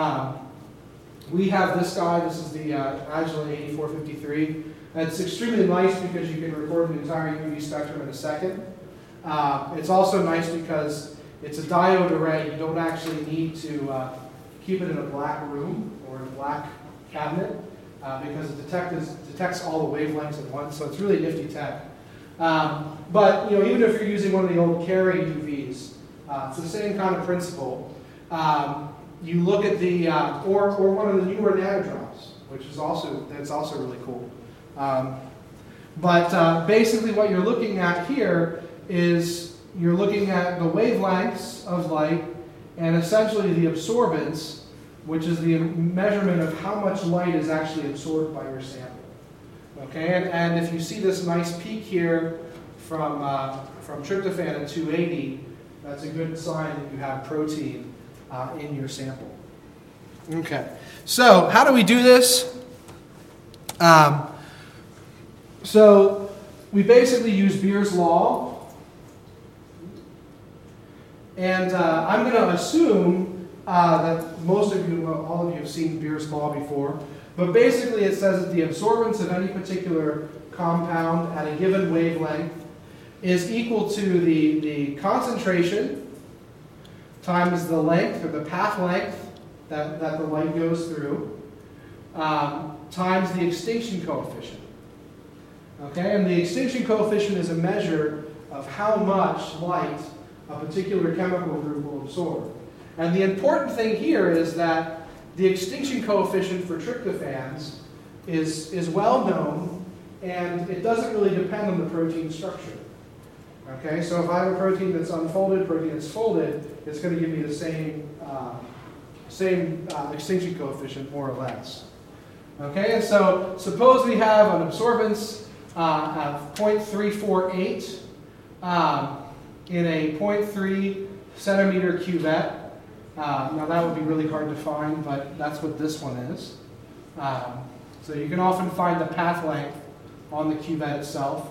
We have this guy, this is the Agilent 8453. And it's extremely nice because you can record an entire UV spectrum in a second. It's also nice because it's a diode array. You don't actually need to keep it in a black room or a black cabinet because it detects all the wavelengths at once, so it's really nifty tech. But even if you're using one of the old Carry UVs, it's the same kind of principle. You look at the or one of the newer nanodrops, which is also really cool. But basically, what you're looking at here is you're looking at the wavelengths of light and essentially the absorbance, which is the measurement of how much light is actually absorbed by your sample. Okay, and if you see this nice peak here from tryptophan at 280, that's a good sign that you have protein in your sample. Okay, so how do we do this? So we basically use Beer's law. And I'm going to assume that most of you, well, all of you have seen Beer's law before. But basically it says that the absorbance of any particular compound at a given wavelength is equal to the concentration times the length, or the path length that the light goes through, times the extinction coefficient. Okay, and the extinction coefficient is a measure of how much light a particular chemical group will absorb. And the important thing here is that the extinction coefficient for tryptophans is well known, and it doesn't really depend on the protein structure. Okay, so if I have a protein that's unfolded, protein that's folded, it's going to give me the same extinction coefficient, more or less. Okay, and so suppose we have an absorbance of 0.348 in a 0.3 centimeter cuvette. Now that would be really hard to find, but that's what this one is. So you can often find the path length on the cuvette itself.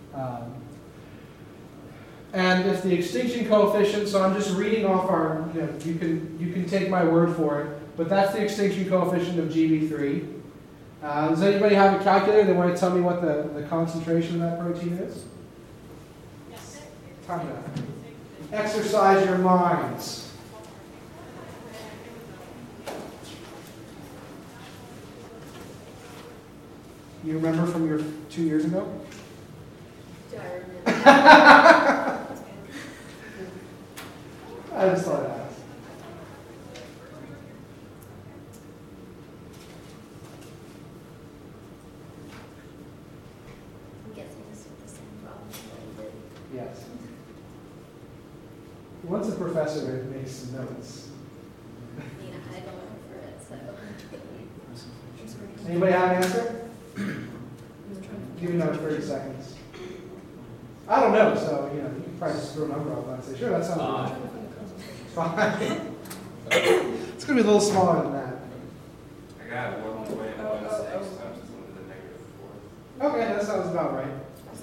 And if the extinction coefficient, so I'm just reading off our, you can take my word for it, but that's the extinction coefficient of GB3. Does anybody have a calculator? They want to tell me what the concentration of that protein is? Yes. Time out. Exercise your minds. You remember from your 2 years ago? Do I remember? I just thought I'd ask. I'm guessing this is the same problem that we did. Yes. Once a professor makes some notes. I don't remember it, so. Anybody have an answer? Give me another 30 seconds. I don't know, so you can probably just throw a number out and say, sure, that sounds good. 5. It's going to be a little smaller than that. I got 1.16 times 10 to the negative 4. Okay, that sounds about right.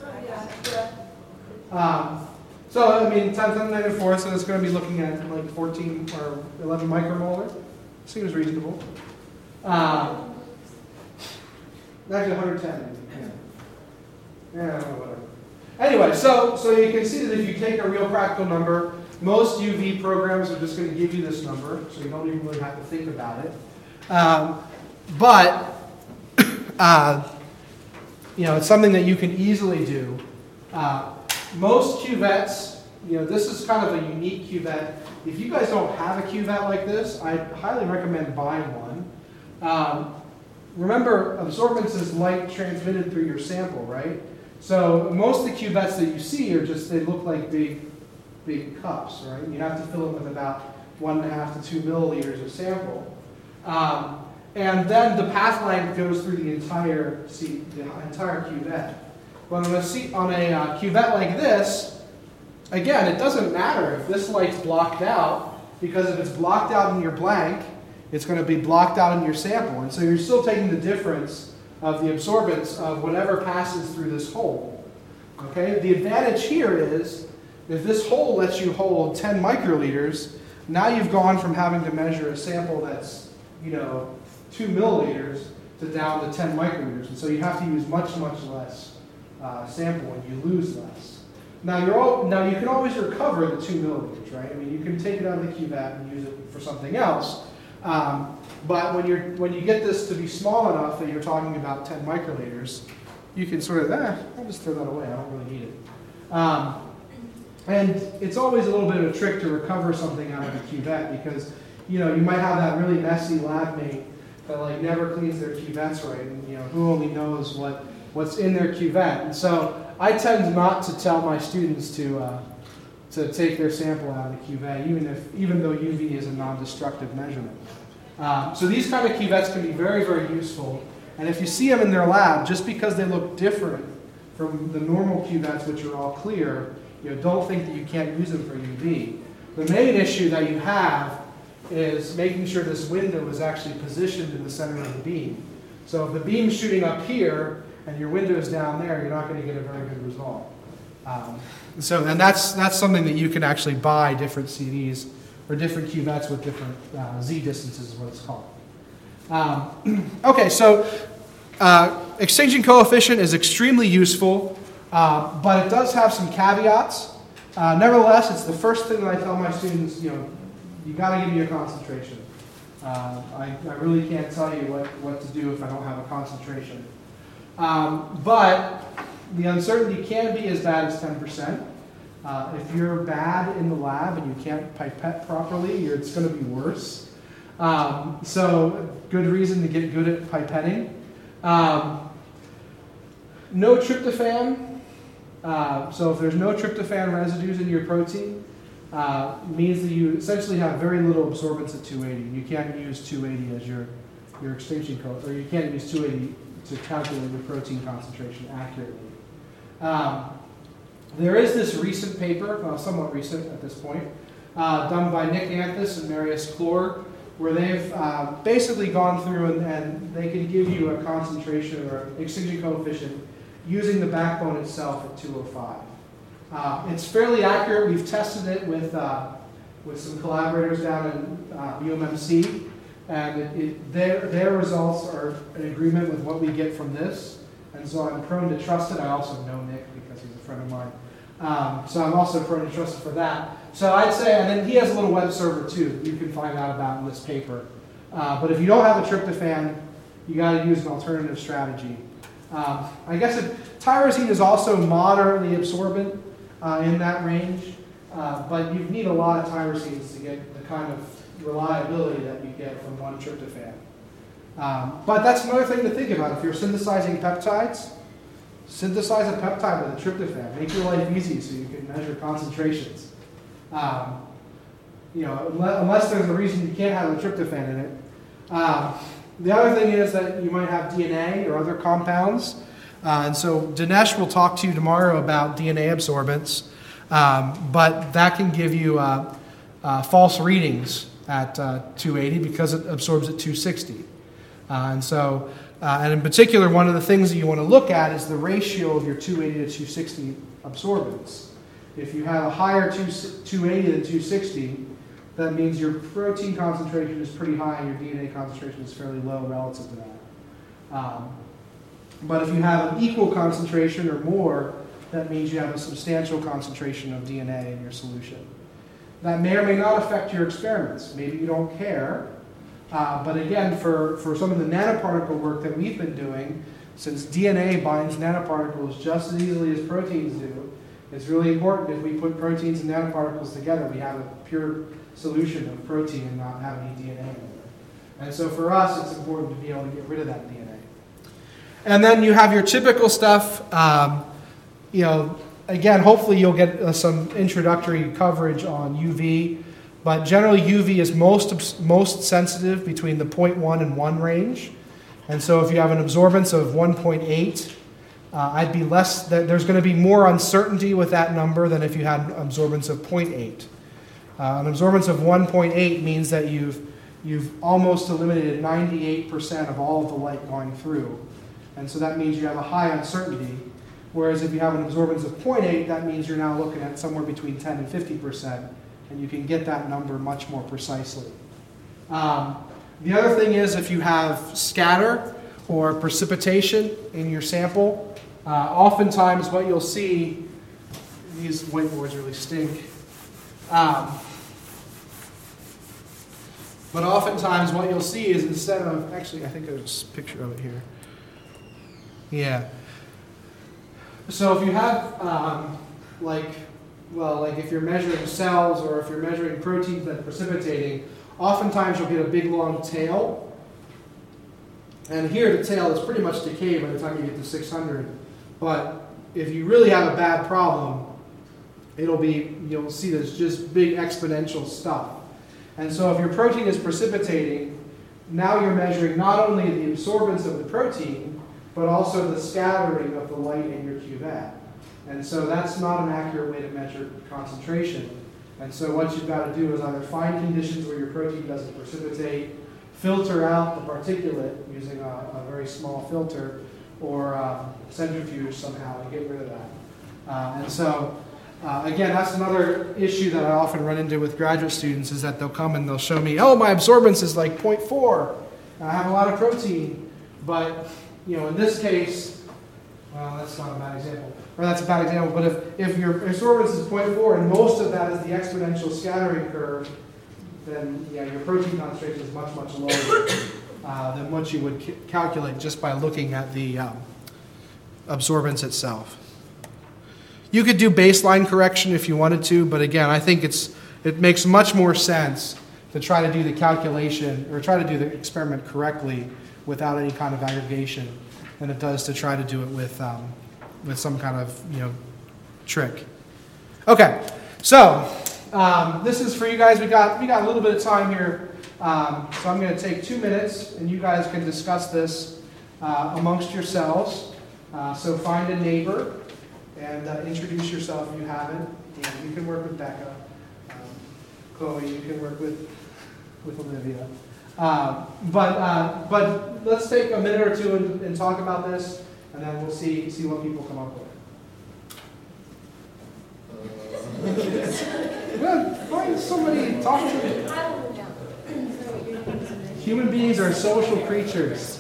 Yeah. So, I mean, times 10 to the negative 4, so it's going to be looking at like 14 or 11 micromolar. Seems reasonable. Actually, 110. Yeah, whatever. Anyway, so you can see that if you take a real practical number, most UV programs are just going to give you this number, so you don't even really have to think about it. But it's something that you can easily do. Most cuvettes, this is kind of a unique cuvette. If you guys don't have a cuvette like this, I highly recommend buying one. Remember, absorbance is light transmitted through your sample, right? So most of the cuvettes that you see are they look like big cups, right? You have to fill them with about 1.5 to 2 milliliters of sample. And then the path line goes through the entire cuvette. But on a cuvette like this, again, it doesn't matter if this light's blocked out, because if it's blocked out in your blank, it's going to be blocked out in your sample. And so you're still taking the difference of the absorbance of whatever passes through this hole. Okay? The advantage here is, if this hole lets you hold 10 microliters, now you've gone from having to measure a sample that's, 2 milliliters to down to 10 microliters. And so you have to use much, much less sample, and you lose less. Now you can always recover the 2 milliliters, right? I mean, you can take it out of the cuvette and use it for something else. But when you get this to be small enough that you're talking about 10 microliters, you can sort of, I'll just throw that away. I don't really need it. And it's always a little bit of a trick to recover something out of a cuvette, because you might have that really messy lab mate that never cleans their cuvettes right, and who only knows what's in their cuvette. And so I tend not to tell my students to take their sample out of the cuvette, even though UV is a non-destructive measurement. So these kind of cuvettes can be very, very useful. And if you see them in their lab, just because they look different from the normal cuvettes, which are all clear, don't think that you can't use them for UV. The main issue that you have is making sure this window is actually positioned in the center of the beam. So if the beam's shooting up here and your window is down there, you're not going to get a very good result. And that's something that you can actually buy different CDs or different cuvettes with different Z distances is what it's called. Okay, so extinction coefficient is extremely useful, but it does have some caveats. Nevertheless, it's the first thing that I tell my students, you got to give me a concentration. I really can't tell you what to do if I don't have a concentration. But the uncertainty can be as bad as 10%. If you're bad in the lab and you can't pipette properly, it's going to be worse. So good reason to get good at pipetting. No tryptophan. So if there's no tryptophan residues in your protein, means that you essentially have very little absorbance at 280. You can't use 280 as your extinction code, or you can't use 280 to calculate your protein concentration accurately. There is this recent paper, somewhat recent at this point, done by Nick Anthus and Marius Clore, where they've basically gone through and they can give you a concentration or extinction coefficient using the backbone itself at 205. It's fairly accurate. We've tested it with some collaborators down in UMMC, and their results are in agreement with what we get from this, and so I'm prone to trust it. I also know Nick because he's a friend of mine, so I'm also prone to trust it for that. So I'd say, and then he has a little web server too that you can find out about in this paper. But if you don't have a tryptophan, you got to use an alternative strategy. I guess tyrosine is also moderately absorbent in that range, but you need a lot of tyrosines to get the kind of reliability that you get from one tryptophan. But that's another thing to think about. If you're synthesizing peptides, synthesize a peptide with a tryptophan. Make your life easy so you can measure concentrations. Unless there's a reason you can't have a tryptophan in it. The other thing is that you might have DNA or other compounds. And so Dinesh will talk to you tomorrow about DNA absorbance. But that can give you false readings at 280 because it absorbs at 260. And in particular, one of the things that you want to look at is the ratio of your 280 to 260 absorbance. If you have a higher 280 than 260, that means your protein concentration is pretty high and your DNA concentration is fairly low relative to that. But if you have an equal concentration or more, that means you have a substantial concentration of DNA in your solution. That may or may not affect your experiments. Maybe you don't care. But again, for some of the nanoparticle work that we've been doing, since DNA binds nanoparticles just as easily as proteins do, it's really important if we put proteins and nanoparticles together, we have a pure solution of protein and not have any DNA in there. And so for us, it's important to be able to get rid of that DNA. And then you have your typical stuff. Again, hopefully you'll get some introductory coverage on UV. But generally, UV is most sensitive between the 0.1 and 1 range. And so if you have an absorbance of 1.8, I'd be less. There's going to be more uncertainty with that number than if you had an absorbance of 0.8. An absorbance of 1.8 means that you've almost eliminated 98% of all of the light going through. And so that means you have a high uncertainty. Whereas if you have an absorbance of 0.8, that means you're now looking at somewhere between 10 and 50%. And you can get that number much more precisely. The other thing is if you have scatter or precipitation in your sample, oftentimes what you'll see, these whiteboards really stink, but oftentimes what you'll see is instead of, actually I think there's a picture of it here. Yeah. So if you have like if you're measuring cells or if you're measuring proteins that are precipitating, oftentimes you'll get a big long tail. And here the tail is pretty much decayed by the time you get to 600. But if you really have a bad problem, you'll see there's just big exponential stuff. And so if your protein is precipitating, now you're measuring not only the absorbance of the protein, but also the scattering of the light in your cuvette. And so that's not an accurate way to measure concentration. And so what you've got to do is either find conditions where your protein doesn't precipitate, filter out the particulate using a very small filter, or centrifuge somehow to get rid of that. Again, that's another issue that I often run into with graduate students is that they'll come and they'll show me, oh, my absorbance is like 0.4. I have a lot of protein. But, in this case, well, that's not a bad example. Or that's a bad example, but if your absorbance is 0.4 and most of that is the exponential scattering curve, then your protein concentration is much, much lower than what you would calculate just by looking at the absorbance itself. You could do baseline correction if you wanted to, but again, I think it makes much more sense to try to do the calculation or try to do the experiment correctly without any kind of aggregation than it does to try to do it with some kind of trick. Okay, so this is for you guys. We got a little bit of time here, so I'm going to take 2 minutes, and you guys can discuss this amongst yourselves. So find a neighbor and introduce yourself if you haven't. And you can work with Becca. Chloe, you can work with Olivia. But let's take a minute or two and talk about this, and then we'll see what people come up with. Well, find somebody to talk to. Human beings are social creatures.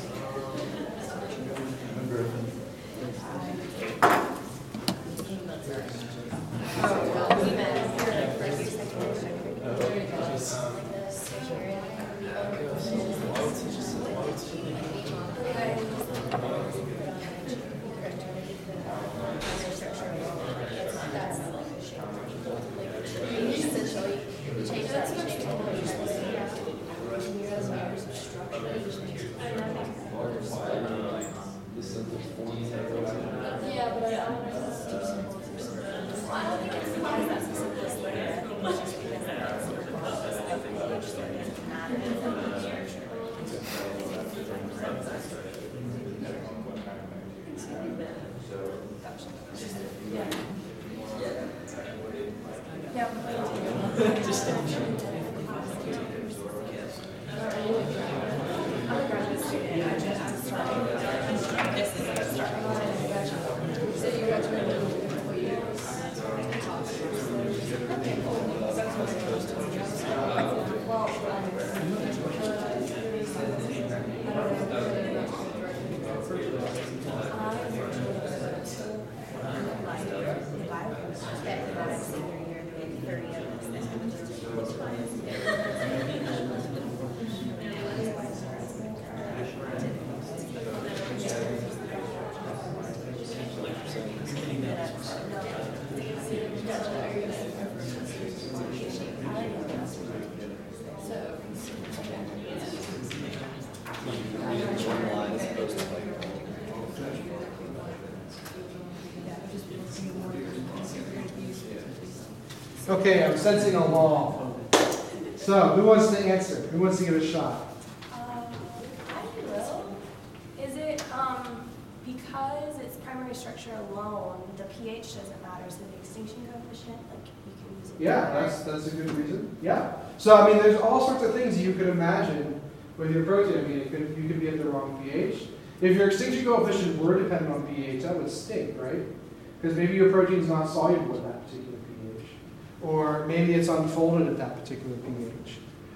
Okay, I'm sensing a lull. So, who wants to answer? Who wants to give a shot? I will. Is it because it's primary structure alone, the pH doesn't matter, so the extinction coefficient, like you can use it? Yeah, that's a good reason. Yeah. So, I mean, there's all sorts of things you could imagine with your protein. I mean, you could be at the wrong pH. If your extinction coefficient were dependent on pH, that would stink, right? Because maybe your protein's not soluble at that particular pH. Or maybe it's unfolded at that particular pH.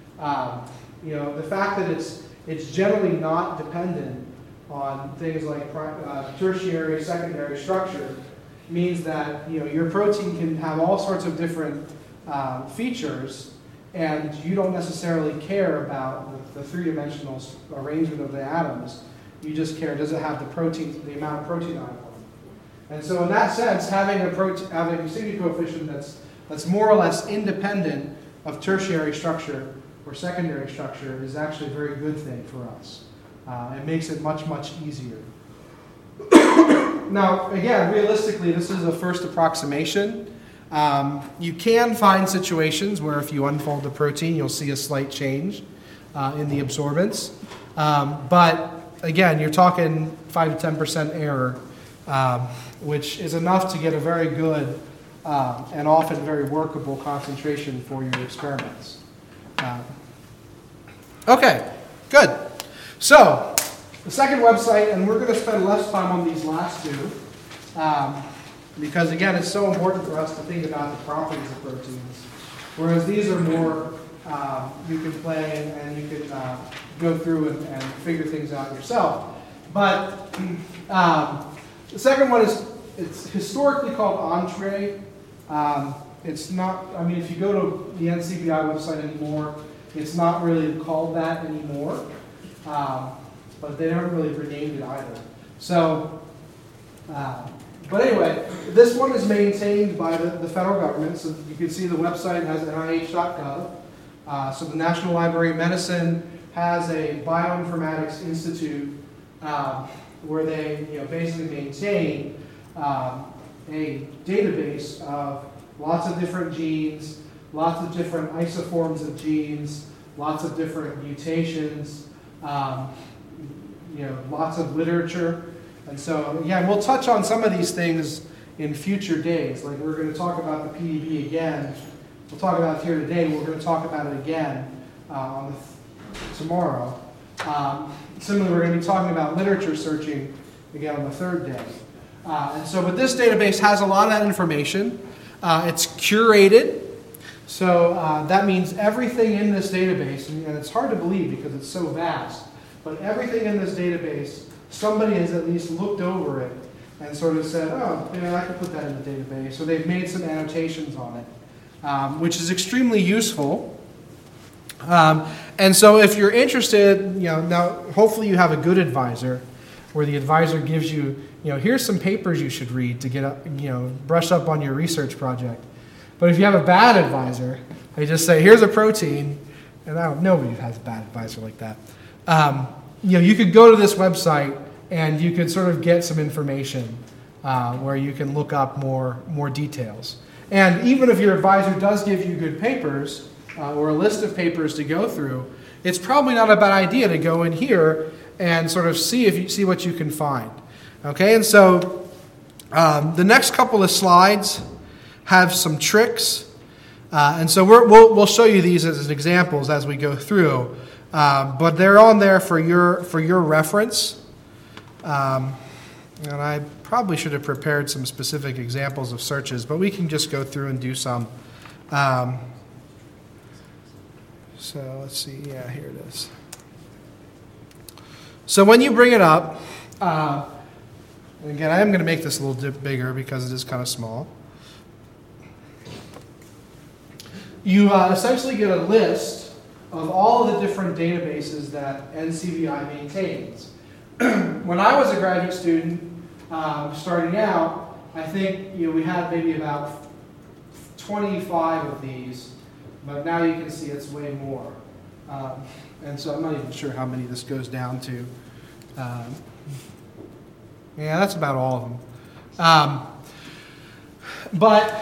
The fact that it's generally not dependent on things like tertiary, secondary structure means that your protein can have all sorts of different features, and you don't necessarily care about the three-dimensional arrangement of the atoms. You just care, does it have the amount of protein on it? And so in that sense, having an extinction coefficient that's more or less independent of tertiary structure or secondary structure is actually a very good thing for us. It makes it much, much easier. Now, again, realistically, this is a first approximation. You can find situations where if you unfold the protein, you'll see a slight change in the absorbance. But again, you're talking 5 to 10% error, which is enough to get a very good and often very workable concentration for your experiments. Okay, good. So, the second website, and we're going to spend less time on these last two, because again, it's so important for us to think about the properties of proteins. Whereas these are more, you can play and you can go through and figure things out yourself. But the second one it's historically called Entree. It's not, if you go to the NCBI website anymore, it's not really called that anymore. But they haven't really renamed it either. So, but anyway, this one is maintained by the federal government. So you can see the website has NIH.gov. So the National Library of Medicine has a Bioinformatics Institute where they basically maintain a database of lots of different genes, lots of different isoforms of genes, lots of different mutations, lots of literature. And so, again, we'll touch on some of these things in future days. Like we're going to talk about the PDB again. We'll talk about it here today. We're going to talk about it again tomorrow. Similarly, we're going to be talking about literature searching again on the third day. But this database has a lot of that information. It's curated. So that means everything in this database, and it's hard to believe because it's so vast, but everything in this database, somebody has at least looked over it and sort of said, oh, I could put that in the database. So they've made some annotations on it, which is extremely useful. And so if you're interested, now hopefully you have a good advisor where the advisor gives you, here's some papers you should read to get brush up on your research project. But if you have a bad advisor, they just say, here's a protein, and nobody has a bad advisor like that. You could go to this website and you could sort of get some information where you can look up more details. And even if your advisor does give you good papers or a list of papers to go through, it's probably not a bad idea to go in here and sort of see what you can find. Okay, and so The next couple of slides have some tricks, and so we'll show you these as examples as we go through. But they're on there for your reference. And I probably should have prepared some specific examples of searches, but we can just go through and do some. So let's see. Yeah, here it is. So when you bring it up, and again, I am going to make this a little bit bigger because it is kind of small. You essentially get a list of all of the different databases that NCBI maintains. When I was a graduate student starting out, I think we had maybe about 25 of these, but now you can see it's way more. And so I'm not even sure how many this goes down to. Yeah, that's about all of them.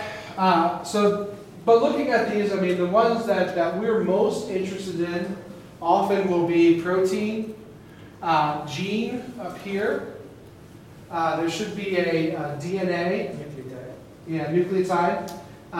But looking at these, I mean, the ones that we're most interested in often will be protein, gene up here. There should be a DNA. Nucleotide.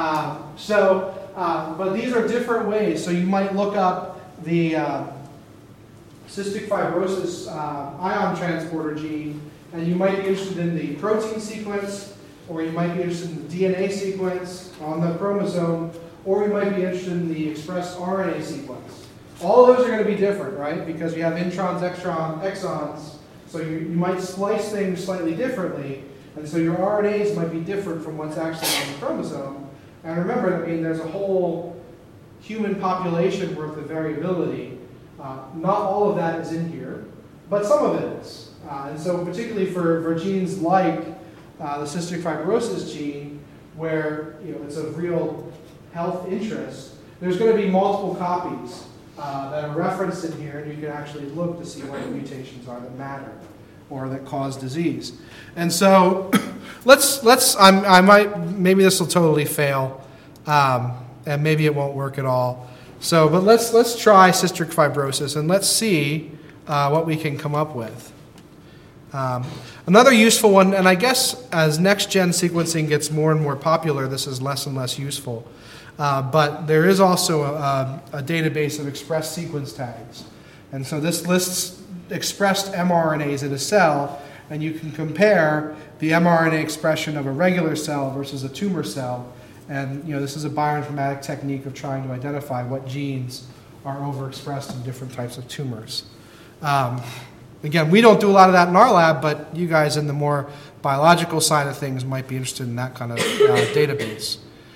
But these are different ways. So you might look up the cystic fibrosis ion transporter gene, and you might be interested in the protein sequence, or you might be interested in the DNA sequence on the chromosome, or you might be interested in the expressed RNA sequence. All of those are going to be different, right? Because you have introns, exons, so you might splice things slightly differently, and so your RNAs might be different from what's actually on the chromosome. And remember, I mean, there's a whole human population worth of variability. Not all of that is in here, but some of it is. And so particularly for genes like the cystic fibrosis gene, where it's of real health interest, there's going to be multiple copies that are referenced in here, and you can actually look to see what the mutations are that matter or that cause disease. And so I might, maybe this will totally fail, and maybe it won't work at all. So, but let's try cystic fibrosis, and let's see what we can come up with. Another useful one, and I guess as next-gen sequencing gets more and more popular, this is less and less useful. But there is also a database of expressed sequence tags. And so this lists expressed mRNAs in a cell, and you can compare the mRNA expression of a regular cell versus a tumor cell. And this is a bioinformatic technique of trying to identify what genes are overexpressed in different types of tumors. Again, we don't do a lot of that in our lab, but you guys in the more biological side of things might be interested in that kind of database.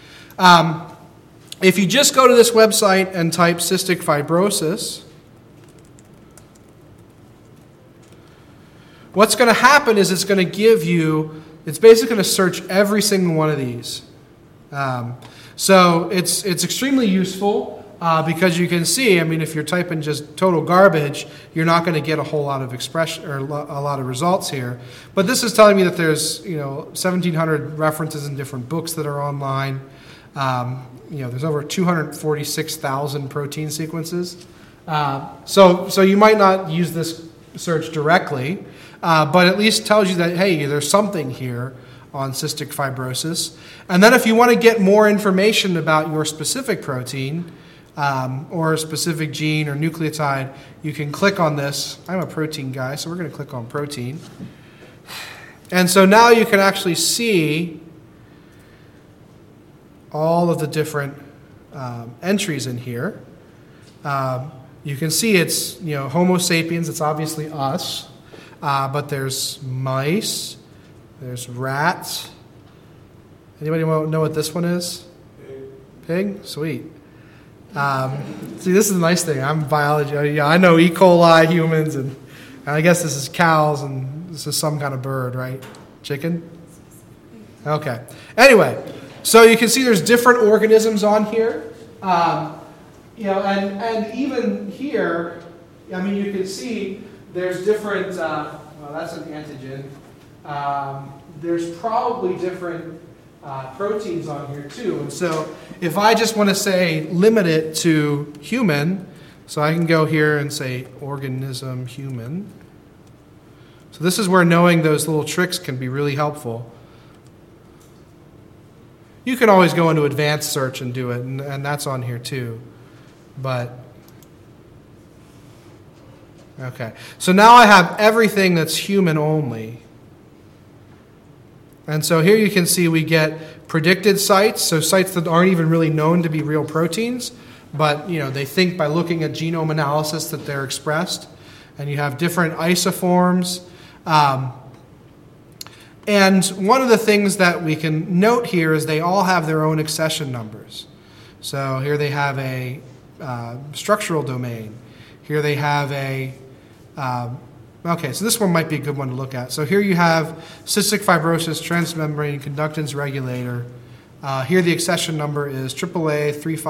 If you just go to this website and type cystic fibrosis, what's going to happen is it's going to give you, it's basically going to search every single one of these. So it's extremely useful because you can see, I mean, if you're typing just total garbage, you're not going to get a whole lot of expression or a lot of results here. But this is telling me that there's 1,700 references in different books that are online. There's over 246,000 protein sequences. So you might not use this search directly, but at least tells you that, hey, there's something here on cystic fibrosis. And then if you want to get more information about your specific protein or a specific gene or nucleotide, you can click on this. I'm a protein guy, so we're going to click on protein. And so now you can actually see all of the different entries in here. You can see it's Homo sapiens, it's obviously us, but there's mice, there's rats. Anybody know what this one is? Pig? Sweet. See, this is the nice thing. I'm biology. Yeah, I know E. coli, humans, and I guess this is cows, and this is some kind of bird, right? Chicken? Okay. Anyway, so you can see there's different organisms on here. And even here, I mean, you can see there's different, that's an antigen. There's probably different proteins on here too. And so if I just want to say limit it to human, so I can go here and say organism human. So this is where knowing those little tricks can be really helpful. You can always go into advanced search and do it, and that's on here too. But, okay. So now I have everything that's human only. And so here you can see we get predicted sites, so sites that aren't even really known to be real proteins, but they think by looking at genome analysis that they're expressed. And you have different isoforms. And one of the things that we can note here is they all have their own accession numbers. So here they have a structural domain. Here they have a... okay, so this one might be a good one to look at. So here you have cystic fibrosis transmembrane conductance regulator. Here the accession number is AAA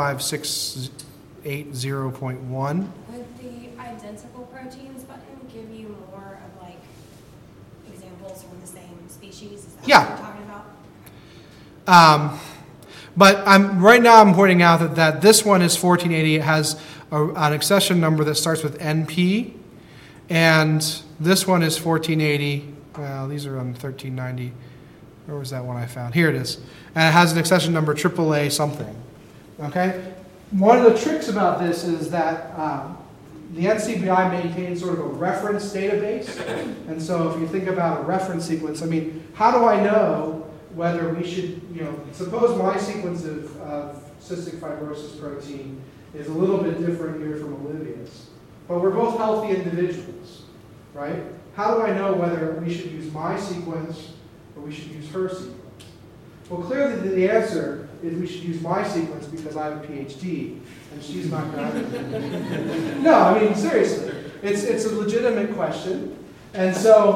35680.1. Would the identical proteins button give you more of like examples from the same species? Is that what you're talking about? But right now I'm pointing out that this one is 1480. It has an accession number that starts with NP. And this one is 1480. Well, these are on 1390. Where was that one I found? Here it is. And it has an accession number AAA something. Okay? One of the tricks about this is that the NCBI maintains sort of a reference database. And so if you think about a reference sequence, how do I know whether we should, suppose my sequence of cystic fibrosis protein is a little bit different here from Olivia's. But we're both healthy individuals, right? How do I know whether we should use my sequence or we should use her sequence? Well, clearly the answer is we should use my sequence because I have a PhD and she's not graduating. No, seriously. It's a legitimate question. And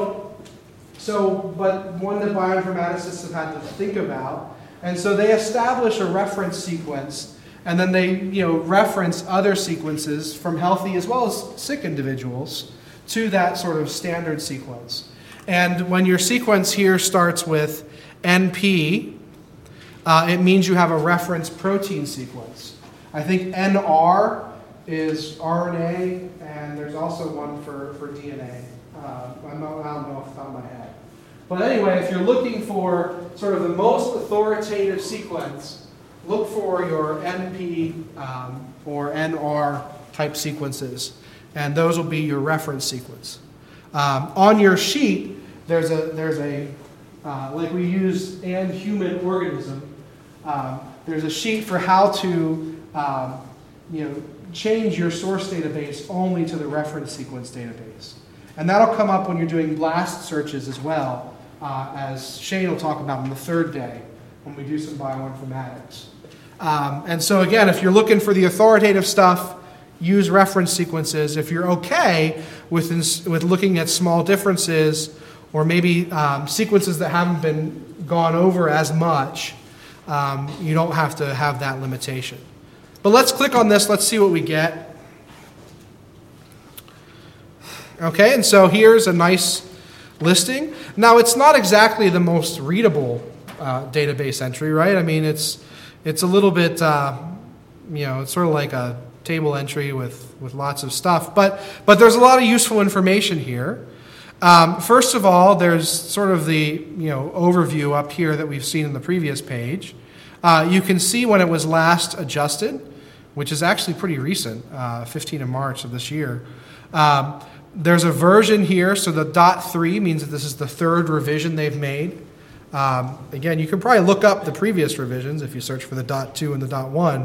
but one that bioinformaticists have had to think about. And so they establish a reference sequence, and then they reference other sequences from healthy as well as sick individuals to that sort of standard sequence. And when your sequence here starts with NP, it means you have a reference protein sequence. I think NR is RNA, and there's also one for DNA. I don't know off the top of my head. But anyway, if you're looking for sort of the most authoritative sequence, look for your NP or NR type sequences, and those will be your reference sequence. On your sheet, there's a like we use and human organism. There's a sheet for how to change your source database only to the reference sequence database, and that'll come up when you're doing BLAST searches as well, as Shane will talk about on the third day when we do some bioinformatics. And so again, if you're looking for the authoritative stuff, use reference sequences. If you're okay with looking at small differences or maybe sequences that haven't been gone over as much, you don't have to have that limitation. But let's click on this. Let's see what we get. Okay, and so here's a nice listing. Now, it's not exactly the most readable database entry, right? It's a little bit, it's sort of like a table entry with lots of stuff. But there's a lot of useful information here. First of all, there's sort of the overview up here that we've seen in the previous page. You can see when it was last adjusted, which is actually pretty recent, 15th of March of this year. There's a version here, so the .3 means that this is the third revision they've made. Again, you can probably look up the previous revisions if you search for the .2 and the .1,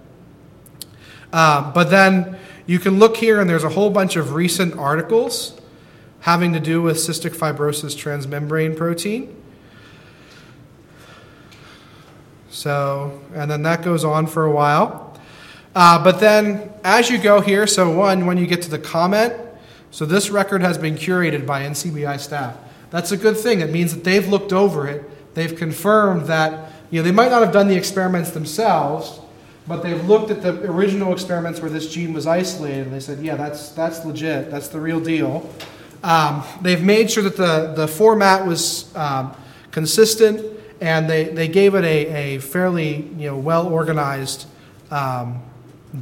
but then you can look here and there's a whole bunch of recent articles having to do with cystic fibrosis transmembrane protein. So, and then that goes on for a while. But then as you go here, so when you get to the comment, so this record has been curated by NCBI staff. That's a good thing. It means that they've looked over it. They've confirmed that, they might not have done the experiments themselves, but they've looked at the original experiments where this gene was isolated, and they said, yeah, that's legit. That's the real deal. They've made sure that the format was consistent, and they gave it a fairly well-organized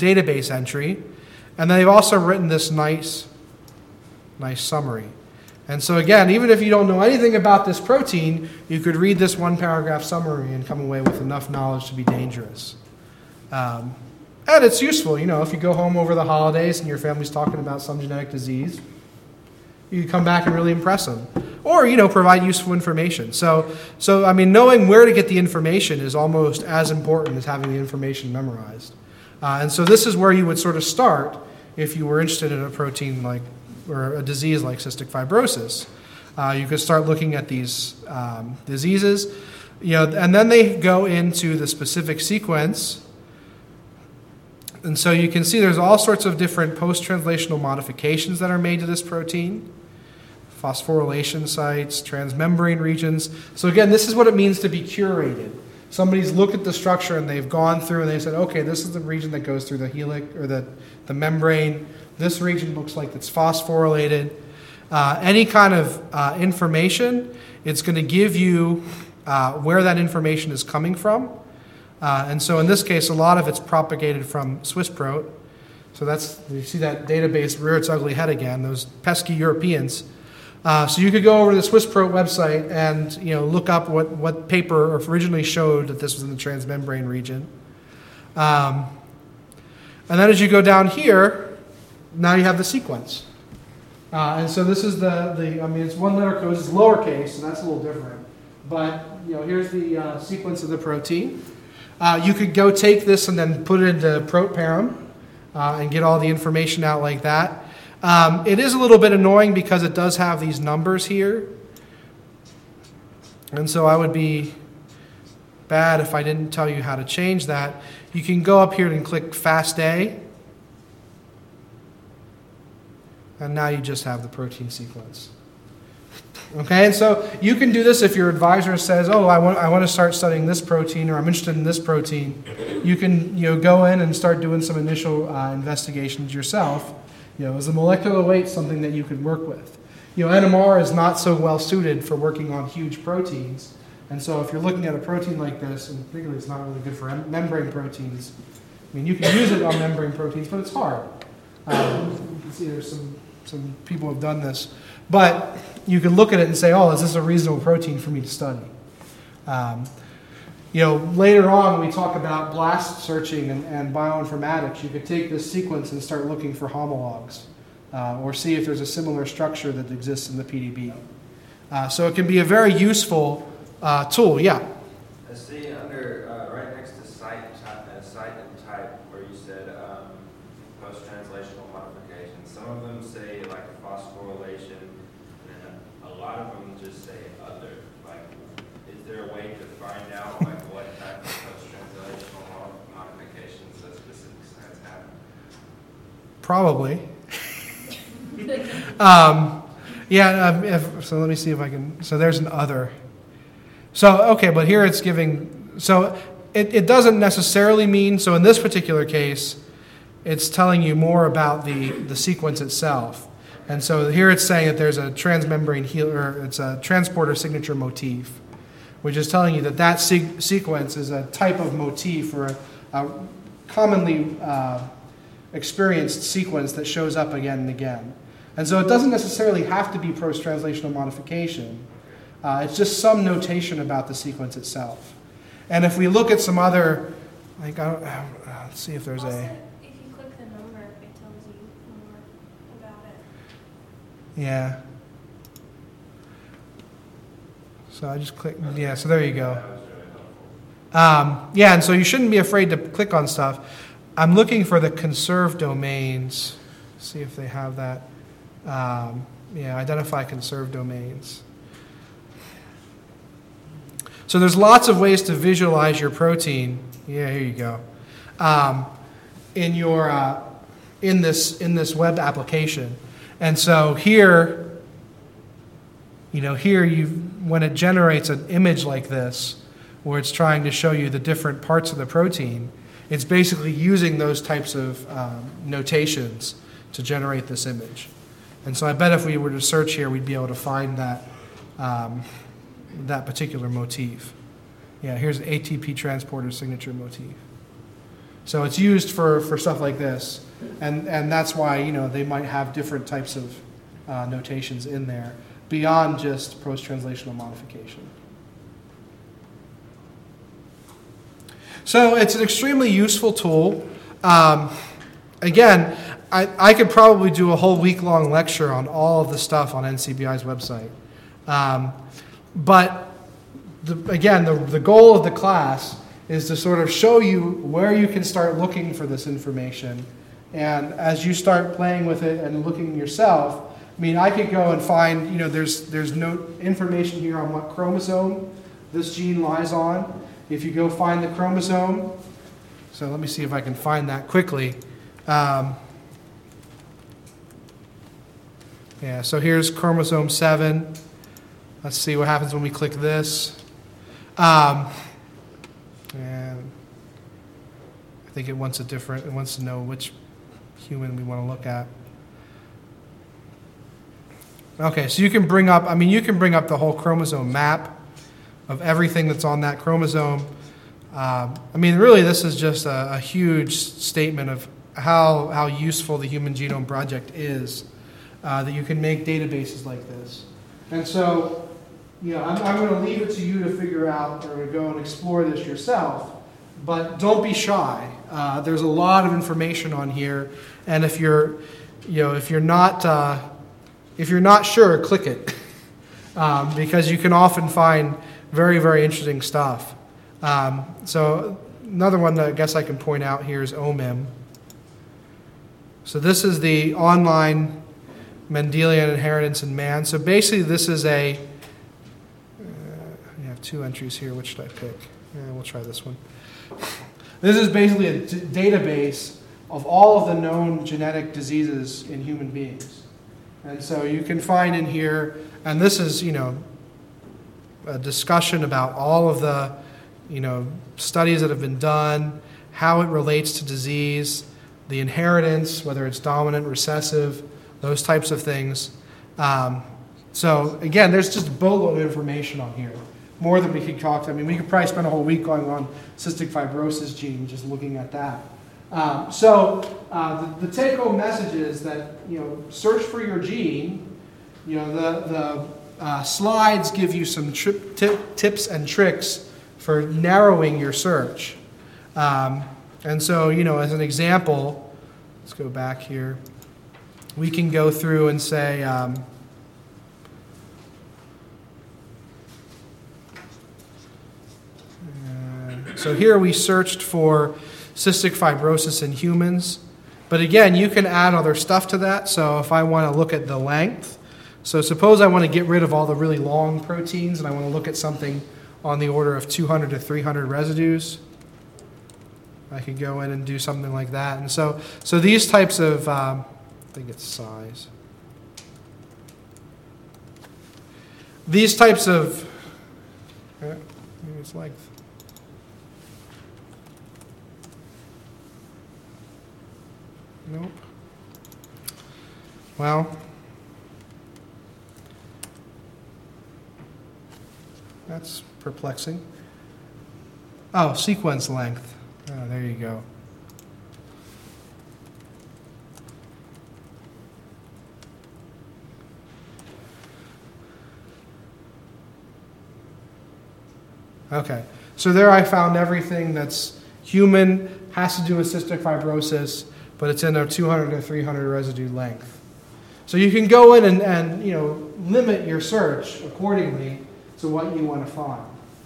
database entry. And then they've also written this nice summary. And so again, even if you don't know anything about this protein, you could read this one paragraph summary and come away with enough knowledge to be dangerous. And it's useful, if you go home over the holidays and your family's talking about some genetic disease, you can come back and really impress them. Or, provide useful information. So knowing where to get the information is almost as important as having the information memorized. And so this is where you would sort of start if you were interested in a protein or a disease like cystic fibrosis. You could start looking at these diseases, and then they go into the specific sequence. And so you can see there's all sorts of different post-translational modifications that are made to this protein. Phosphorylation sites, transmembrane regions. So again, this is what it means to be curated. Somebody's looked at the structure and they've gone through and they said, okay, this is the region that goes through the helix or the membrane. This region looks like it's phosphorylated. Any kind of information, it's going to give you where that information is coming from. And so in this case, a lot of it's propagated from SwissProt. So you see that database rear its ugly head again, those pesky Europeans. So you could go over to the SwissProt website and look up what paper originally showed that this was in the transmembrane region. And then as you go down here, now you have the sequence. And so this is it's one letter code, it's lowercase, so that's a little different. But here's the sequence of the protein. You could go take this and then put it into ProtParam and get all the information out like that. It is a little bit annoying because it does have these numbers here. And so I would be bad if I didn't tell you how to change that. You can go up here and click FASTA. And now you just have the protein sequence. Okay, and so you can do this if your advisor says, oh, I want to start studying this protein, or I'm interested in this protein. You can go in and start doing some initial investigations yourself. Is the molecular weight something that you could work with? NMR is not so well suited for working on huge proteins. And so if you're looking at a protein like this, and particularly it's not really good for membrane proteins, you can use it on membrane proteins, but it's hard. You can see there's some people have done this. But you can look at it and say, oh, is this a reasonable protein for me to study? Later on when we talk about blast searching and bioinformatics, you could take this sequence and start looking for homologs or see if there's a similar structure that exists in the PDB. So it can be a very useful tool, yeah. I see under, right next to site and type, where you said post-translational modifications. Some of them say like phosphorylation, and a lot of them just say other. Is there a way to find out what type of post-translational modifications that specific sites have? Probably. So let me see if I can. So there's an other. So okay, but here it's giving. So it doesn't necessarily mean. So in this particular case, it's telling you more about the sequence itself. And so here it's saying that there's a transmembrane it's a transporter signature motif, which is telling you that sequence is a type of motif or a commonly experienced sequence that shows up again and again. And so it doesn't necessarily have to be post-translational modification. It's just some notation about the sequence itself. And if we look at some other, let's see if there's also, if you click the number, it tells you more about it. Yeah. So I just click, yeah, so there you go. And so you shouldn't be afraid to click on stuff. I'm looking for the conserved domains. See if they have that. Identify conserved domains. So there's lots of ways to visualize your protein. Yeah, here you go. In your in this web application, and so here, when it generates an image like this, where it's trying to show you the different parts of the protein, it's basically using those types of notations to generate this image. And so I bet if we were to search here, we'd be able to find that that particular motif. Yeah, here's ATP transporter signature motif. So it's used for stuff like this, and that's why they might have different types of notations in there. beyond just post-translational modification. So it's an extremely useful tool. Again, I could probably do a whole week-long lecture on all of the stuff on NCBI's website. But the goal of the class is to sort of show you where you can start looking for this information. And as you start playing with it and looking yourself, I mean, I could go and find, there's no information here on what chromosome this gene lies on. If you go find the chromosome, so let me see if I can find that quickly. So here's chromosome 7. Let's see what happens when we click this. And I think it wants to know which human we want to look at. Okay, so you can bring up the whole chromosome map of everything that's on that chromosome. Really, this is just a huge statement of how useful the Human Genome Project is, that you can make databases like this. And so, I'm going to leave it to you to figure out or to go and explore this yourself, but don't be shy. There's a lot of information on here, and if you're not sure, click it, because you can often find very, very interesting stuff. So another one that I guess I can point out here is OMIM. So this is the online Mendelian inheritance in man. So basically this is you have 2 entries here. Which should I pick? We'll try this one. This is basically a database of all of the known genetic diseases in human beings. And so you can find in here, and this is, a discussion about all of the, studies that have been done, how it relates to disease, the inheritance, whether it's dominant, recessive, those types of things. So again, there's just a boatload of information on here, more than we could talk to. We could probably spend a whole week going on cystic fibrosis gene, just looking at that. The take-home message is that, search for your gene. The slides give you some tips and tricks for narrowing your search. And so, as an example, let's go back here. We can go through and say, so here we searched for cystic fibrosis in humans. But again, you can add other stuff to that. So if I want to look at the length, so suppose I want to get rid of all the really long proteins and I want to look at something on the order of 200 to 300 residues, I could go in and do something like that. And so these types of, I think it's size. These types of, maybe it's length. Nope. Well, that's perplexing. Oh, sequence length. Oh, there you go. Okay, so there I found everything that's human, has to do with cystic fibrosis, but it's in a 200 to 300 residue length. So you can go in and limit your search accordingly to what you want to find.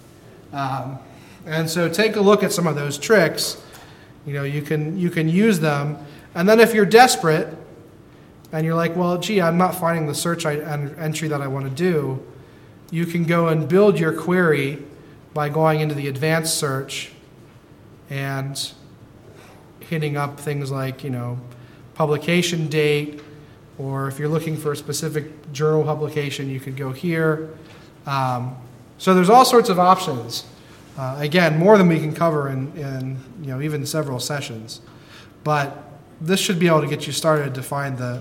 And so take a look at some of those tricks. You can use them. And then if you're desperate and you're like, well, gee, I'm not finding the search entry that I want to do, you can go and build your query by going into the advanced search and hitting up things like, publication date, or if you're looking for a specific journal publication, you could go here. So there's all sorts of options. Again, more than we can cover in even several sessions. But this should be able to get you started to find the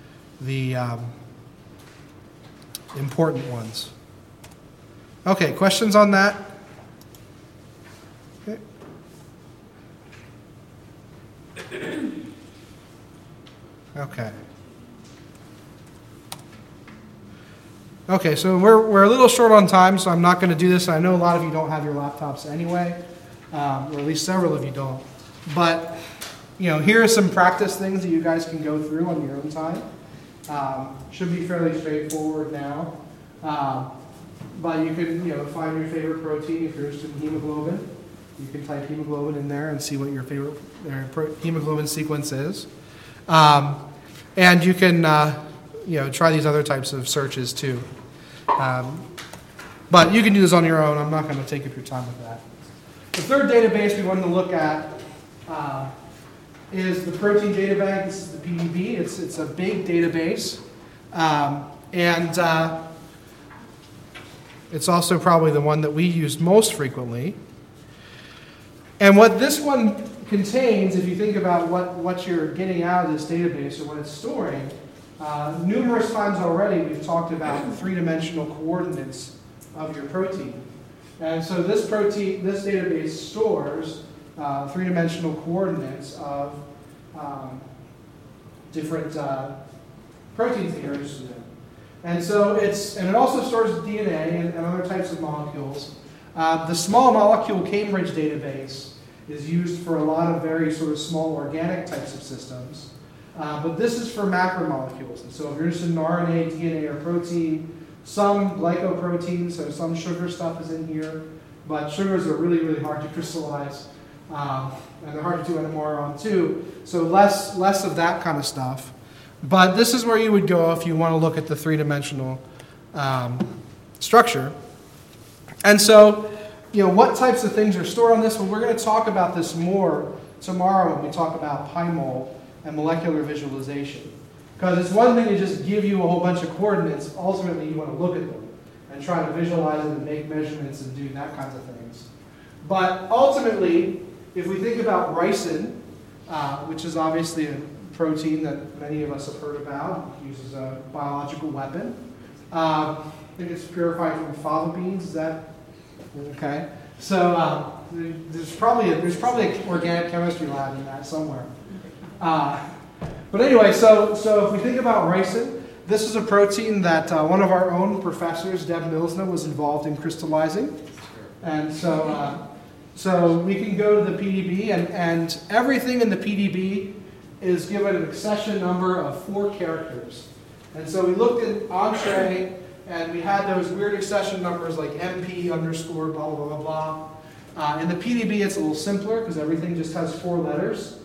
important ones. Okay, questions on that? Okay. Okay. Okay, so we're a little short on time, so I'm not going to do this. I know a lot of you don't have your laptops anyway, or at least several of you don't. But, here are some practice things that you guys can go through on your own time. Should be fairly straightforward now. But you can, find your favorite protein if you're interested in hemoglobin. You can type hemoglobin in there and see what your favorite hemoglobin sequence is. And you can, try these other types of searches too. But you can do this on your own. I'm not going to take up your time with that. The third database we wanted to look at is the Protein Data Bank. This is the PDB. It's a big database. And it's also probably the one that we use most frequently. And what this one contains, if you think about what you're getting out of this database or what it's storing, numerous times already we've talked about three-dimensional coordinates of your protein. And so this database stores three-dimensional coordinates of different proteins that you're interested in. And so it also stores DNA and other types of molecules. The small molecule Cambridge database is used for a lot of very sort of small organic types of systems. But this is for macromolecules. And so if you're interested in RNA, DNA, or protein, some glycoproteins, so some sugar stuff is in here. But sugars are really, really hard to crystallize. And they're hard to do NMR on too. So less of that kind of stuff. But this is where you would go if you want to look at the three-dimensional structure. And so, what types of things are stored on this? Well, we're going to talk about this more tomorrow when we talk about PyMol and molecular visualization. Because it's one thing to just give you a whole bunch of coordinates. Ultimately, you want to look at them and try to visualize them and make measurements and do that kinds of things. But ultimately, if we think about ricin, which is obviously a protein that many of us have heard about, uses a biological weapon. I think it's purified from fava beans. Is that okay? So there's probably an organic chemistry lab in that somewhere. But anyway, so if we think about ricin, this is a protein that one of our own professors, Deb Milsna, was involved in crystallizing, and so we can go to the PDB, and everything in the PDB is given an accession number of 4 characters. And so we looked at Entree, and we had those weird accession numbers like MP underscore blah, blah, blah, blah. In the PDB, it's a little simpler because everything just has 4 letters.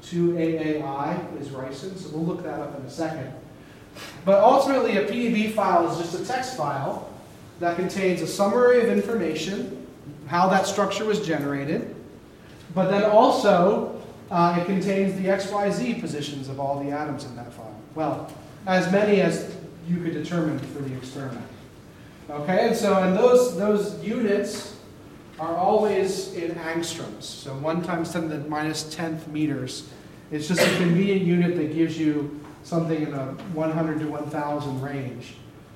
2AAI is ricin, so we'll look that up in a second. But ultimately, a PDB file is just a text file that contains a summary of information, how that structure was generated, but then also it contains the XYZ positions of all the atoms in that file. Well, as many as you could determine for the experiment. Okay, and those units are always in angstroms. So 1 × 10⁻⁻10th meters. It's just a convenient unit that gives you something in a 100 to 1,000 range.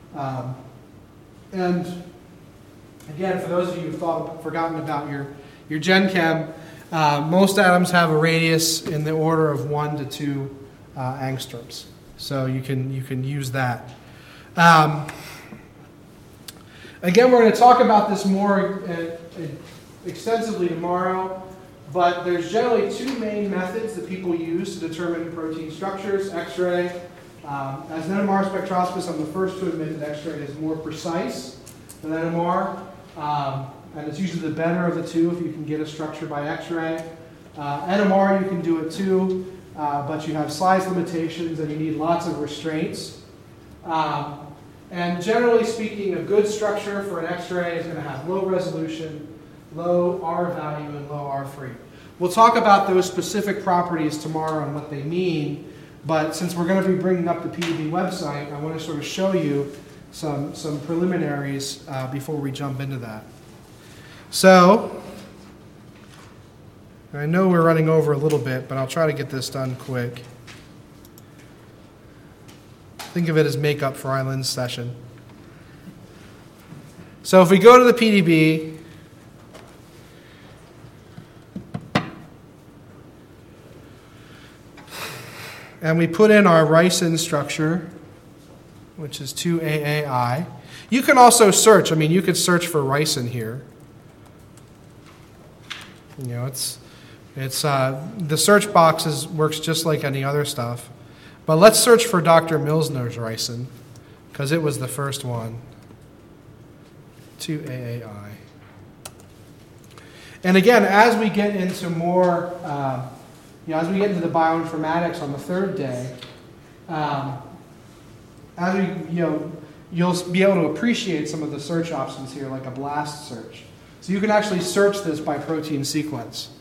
And again, for those of you who've forgotten about your Gen Chem, most atoms have a radius in the order of 1 to 2 angstroms. So you can use that. Again, we're going to talk about this more extensively tomorrow, but there's generally 2 main methods that people use to determine protein structures. X-ray. As an NMR spectroscopist, I'm the first to admit that X-ray is more precise than NMR, and it's usually the better of the 2 if you can get a structure by X-ray. NMR, you can do it too, but you have size limitations and you need lots of restraints. And generally speaking, a good structure for an X-ray is going to have low resolution, low R value, and low R free. We'll talk about those specific properties tomorrow and what they mean, but since we're going to be bringing up the PDB website, I want to sort of show you some preliminaries before we jump into that. So, I know we're running over a little bit, but I'll try to get this done quick. Think of it as makeup for Eilin's session. So if we go to the PDB, and we put in our ricin structure, which is 2AAI. You can also search. I mean, you could search for ricin here. You know, it's the search box works just like any other stuff. But let's search for Dr. Milsner's ricin, because it was the first one. 2AAI. And again, as we get into more, as we get into the bioinformatics on the third day, as we, you'll be able to appreciate some of the search options here, like a blast search. So you can actually search this by protein sequence.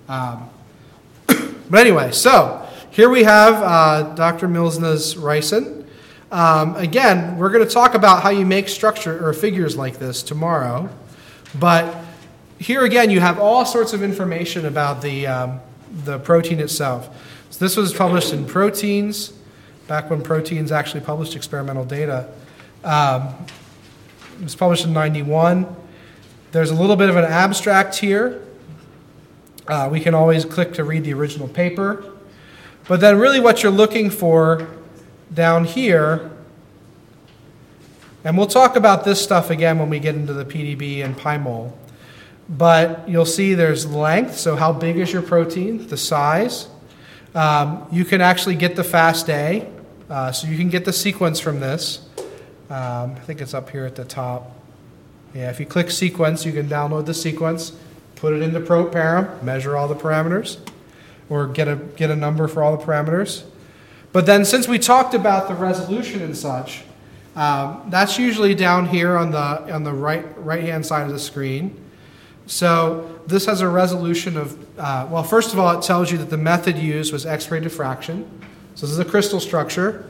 But anyway, so here we have Dr. Milsner's ricin. Again, we're going to talk about how you make structure or figures like this tomorrow. But here again, you have all sorts of information about the protein itself. So this was published in Proteins, back when Proteins actually published experimental data. It was published in 91. There's a little bit of an abstract here. We can always click to read the original paper. But then really what you're looking for down here, and we'll talk about this stuff again when we get into the PDB and PyMol, but you'll see there's length, so how big is your protein, the size. You can actually get the FASTA, so you can get the sequence from this. I think it's up here at the top. Yeah, if you click sequence, you can download the sequence, put it into ProParam, measure all the parameters, or get a number for all the parameters. But then since we talked about the resolution and such, that's usually down here on the right-hand side of the screen. So this has a resolution of, first of all, it tells you that the method used was X-ray diffraction. So this is a crystal structure.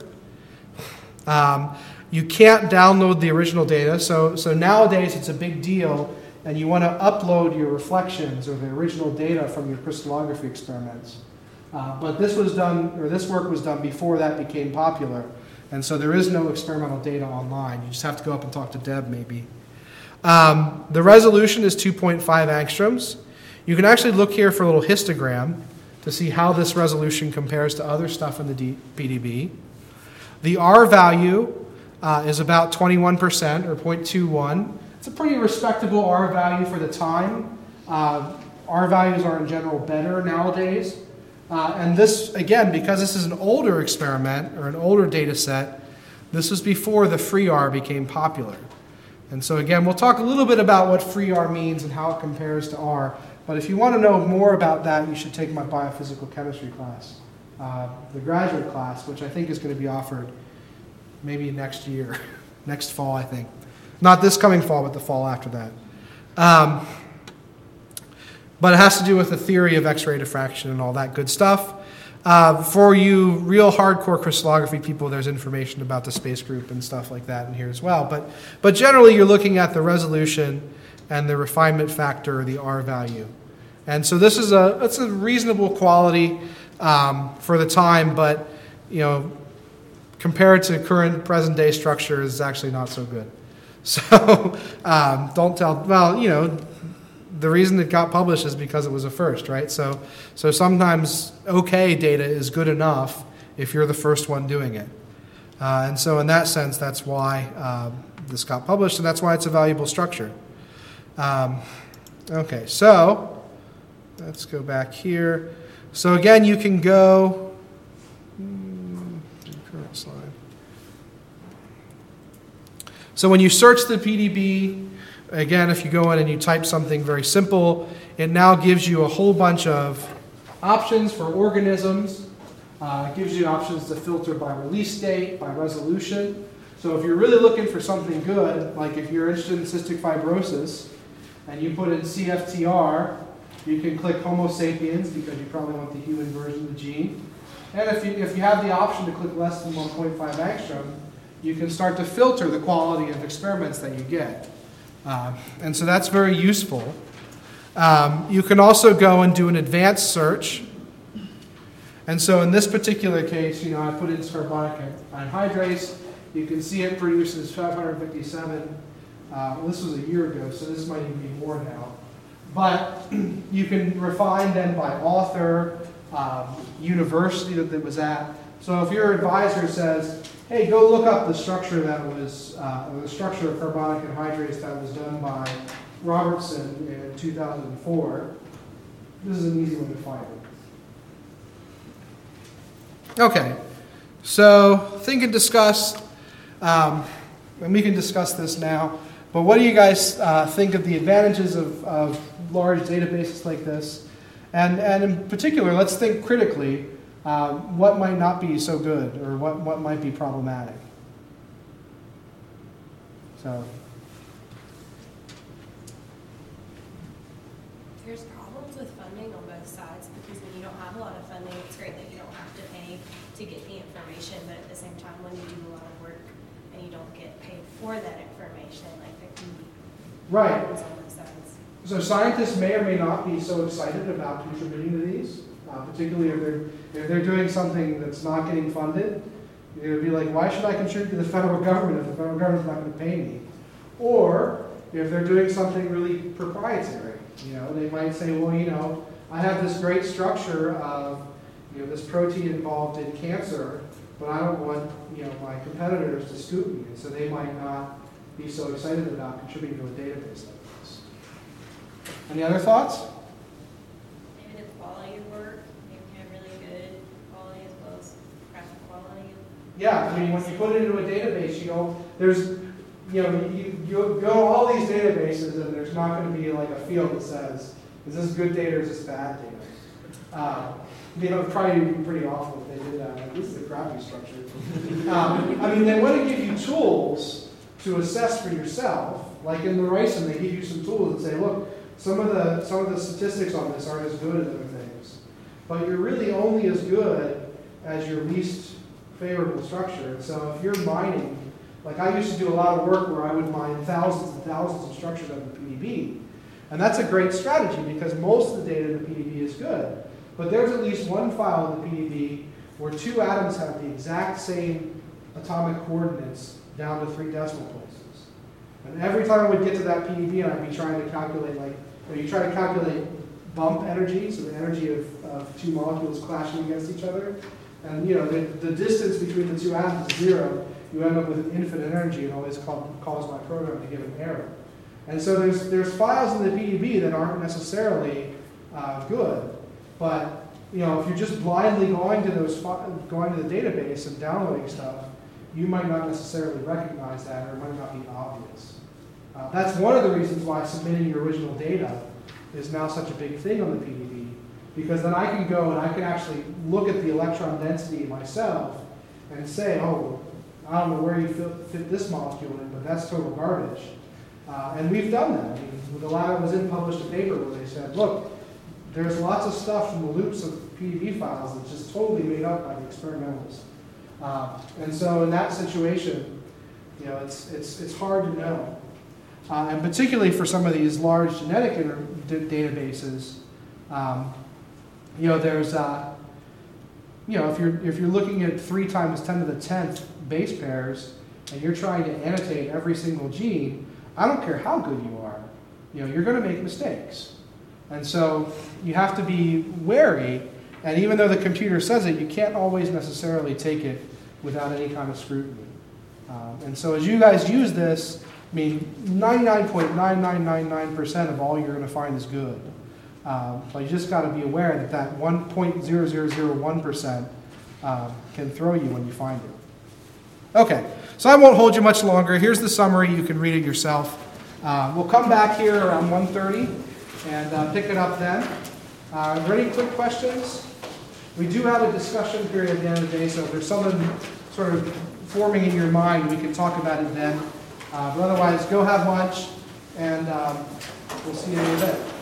You can't download the original data. So nowadays it's a big deal, and you want to upload your reflections or the original data from your crystallography experiments. But this work was done before that became popular. And so there is no experimental data online. You just have to go up and talk to Deb maybe. The resolution is 2.5 angstroms. You can actually look here for a little histogram to see how this resolution compares to other stuff in the PDB. The R value is about 21% or 0.21. It's a pretty respectable R value for the time. R values are in general better nowadays. And this, again, because this is an older experiment or an older data set, this was before the free R became popular. And so again, we'll talk a little bit about what free R means and how it compares to R. But if you want to know more about that, you should take my biophysical chemistry class, the graduate class, which I think is going to be offered maybe next year, next fall, I think. Not this coming fall, but the fall after that. But it has to do with the theory of X-ray diffraction and all that good stuff. For you real hardcore crystallography people, there's information about the space group and stuff like that in here as well. But generally, you're looking at the resolution and the refinement factor, or the R value. And so this is it's a reasonable quality for the time, but compared to current present day structure, is actually not so good. So don't tell. Well, the reason it got published is because it was a first, right? So sometimes okay data is good enough if you're the first one doing it. And so in that sense, that's why this got published, and that's why it's a valuable structure. Okay, so let's go back here. So again, you can go, current slide. So when you search the PDB, again, if you go in and you type something very simple, it now gives you a whole bunch of options for organisms. It gives you options to filter by release date, by resolution. So if you're really looking for something good, like if you're interested in cystic fibrosis, and you put in CFTR, you can click Homo sapiens because you probably want the human version of the gene. And if you have the option to click less than 1.5 angstrom, you can start to filter the quality of experiments that you get. And so that's very useful. You can also go and do an advanced search. And so in this particular case, I put in carbonic anhydrase. You can see it produces 557. This was a year ago, so this might even be more now. But you can refine then by author, university that it was at. So if your advisor says, hey, go look up the structure that was, the structure of carbonic anhydrase that was done by Robertson in 2004. This is an easy one to find. Okay, so think and discuss, and we can discuss this now, but what do you guys think of the advantages of large databases like this? And in particular, let's think critically, what might not be so good or what might be problematic. So. There's problems with funding on both sides because when you don't have a lot of funding, it's great that you don't have to pay to get the information, but at the same time, when you do a lot of work and you don't get paid for that information, like there can be problems on both sides. So scientists may or may not be so excited about contributing to these, particularly if they're doing something that's not getting funded. They would be like, why should I contribute to the federal government if the federal government's not going to pay me? Or if they're doing something really proprietary, they might say, well, I have this great structure of, this protein involved in cancer, but I don't want, my competitors to scoop me. And so they might not be so excited about contributing to a database like this. Any other thoughts? Maybe the quality of work, you can have really good quality as well as crappy quality. Yeah, when you put it into a database, you go all these databases and there's not going to be like a field that says, is this good data or is this bad data? It'd probably be pretty awful if they did that. Like, this is a crappy structure. They want to give you tools to assess for yourself. Like in the RISOM, they give you some tools that say, look, some of the statistics on this aren't as good as other things. But you're really only as good as your least favorable structure. So if you're mining, like I used to do a lot of work where I would mine thousands and thousands of structures out of the PDB. And that's a great strategy because most of the data in the PDB is good. But there's at least one file in the PDB where two atoms have the exact same atomic coordinates down to 3 decimal places. And every time I would get to that PDB and I'd be trying to calculate, you try to calculate bump energy, so the energy of two molecules clashing against each other. And the distance between the two atoms is 0. You end up with infinite energy and always cause my program to give an error. And so there's files in the PDB that aren't necessarily good. But if you're just blindly going to the database and downloading stuff, you might not necessarily recognize that, or it might not be obvious. That's one of the reasons why submitting your original data is now such a big thing on the PDB, because then I can go and I can actually look at the electron density myself and say, oh, I don't know where you fit this molecule in, but that's total garbage. And we've done that. The lab was in published a paper where they said, look, there's lots of stuff from the loops of PDB files that's just totally made up by the experimentalists. And so in that situation, it's hard to know. And particularly for some of these large genetic databases, there's if you're looking at 3 times 10 to the 10th base pairs and you're trying to annotate every single gene, I don't care how good you are, you're going to make mistakes. And so you have to be wary, and even though the computer says it, you can't always necessarily take it without any kind of scrutiny. And so as you guys use this, 99.9999% of all you're going to find is good. But you just got to be aware that 1.0001% can throw you when you find it. Okay, so I won't hold you much longer. Here's the summary. You can read it yourself. We'll come back here around 1:30 and pick it up then. Are there any quick questions? We do have a discussion period at the end of the day, so if there's something sort of forming in your mind, we can talk about it then. But otherwise, go have lunch, and we'll see you in a bit.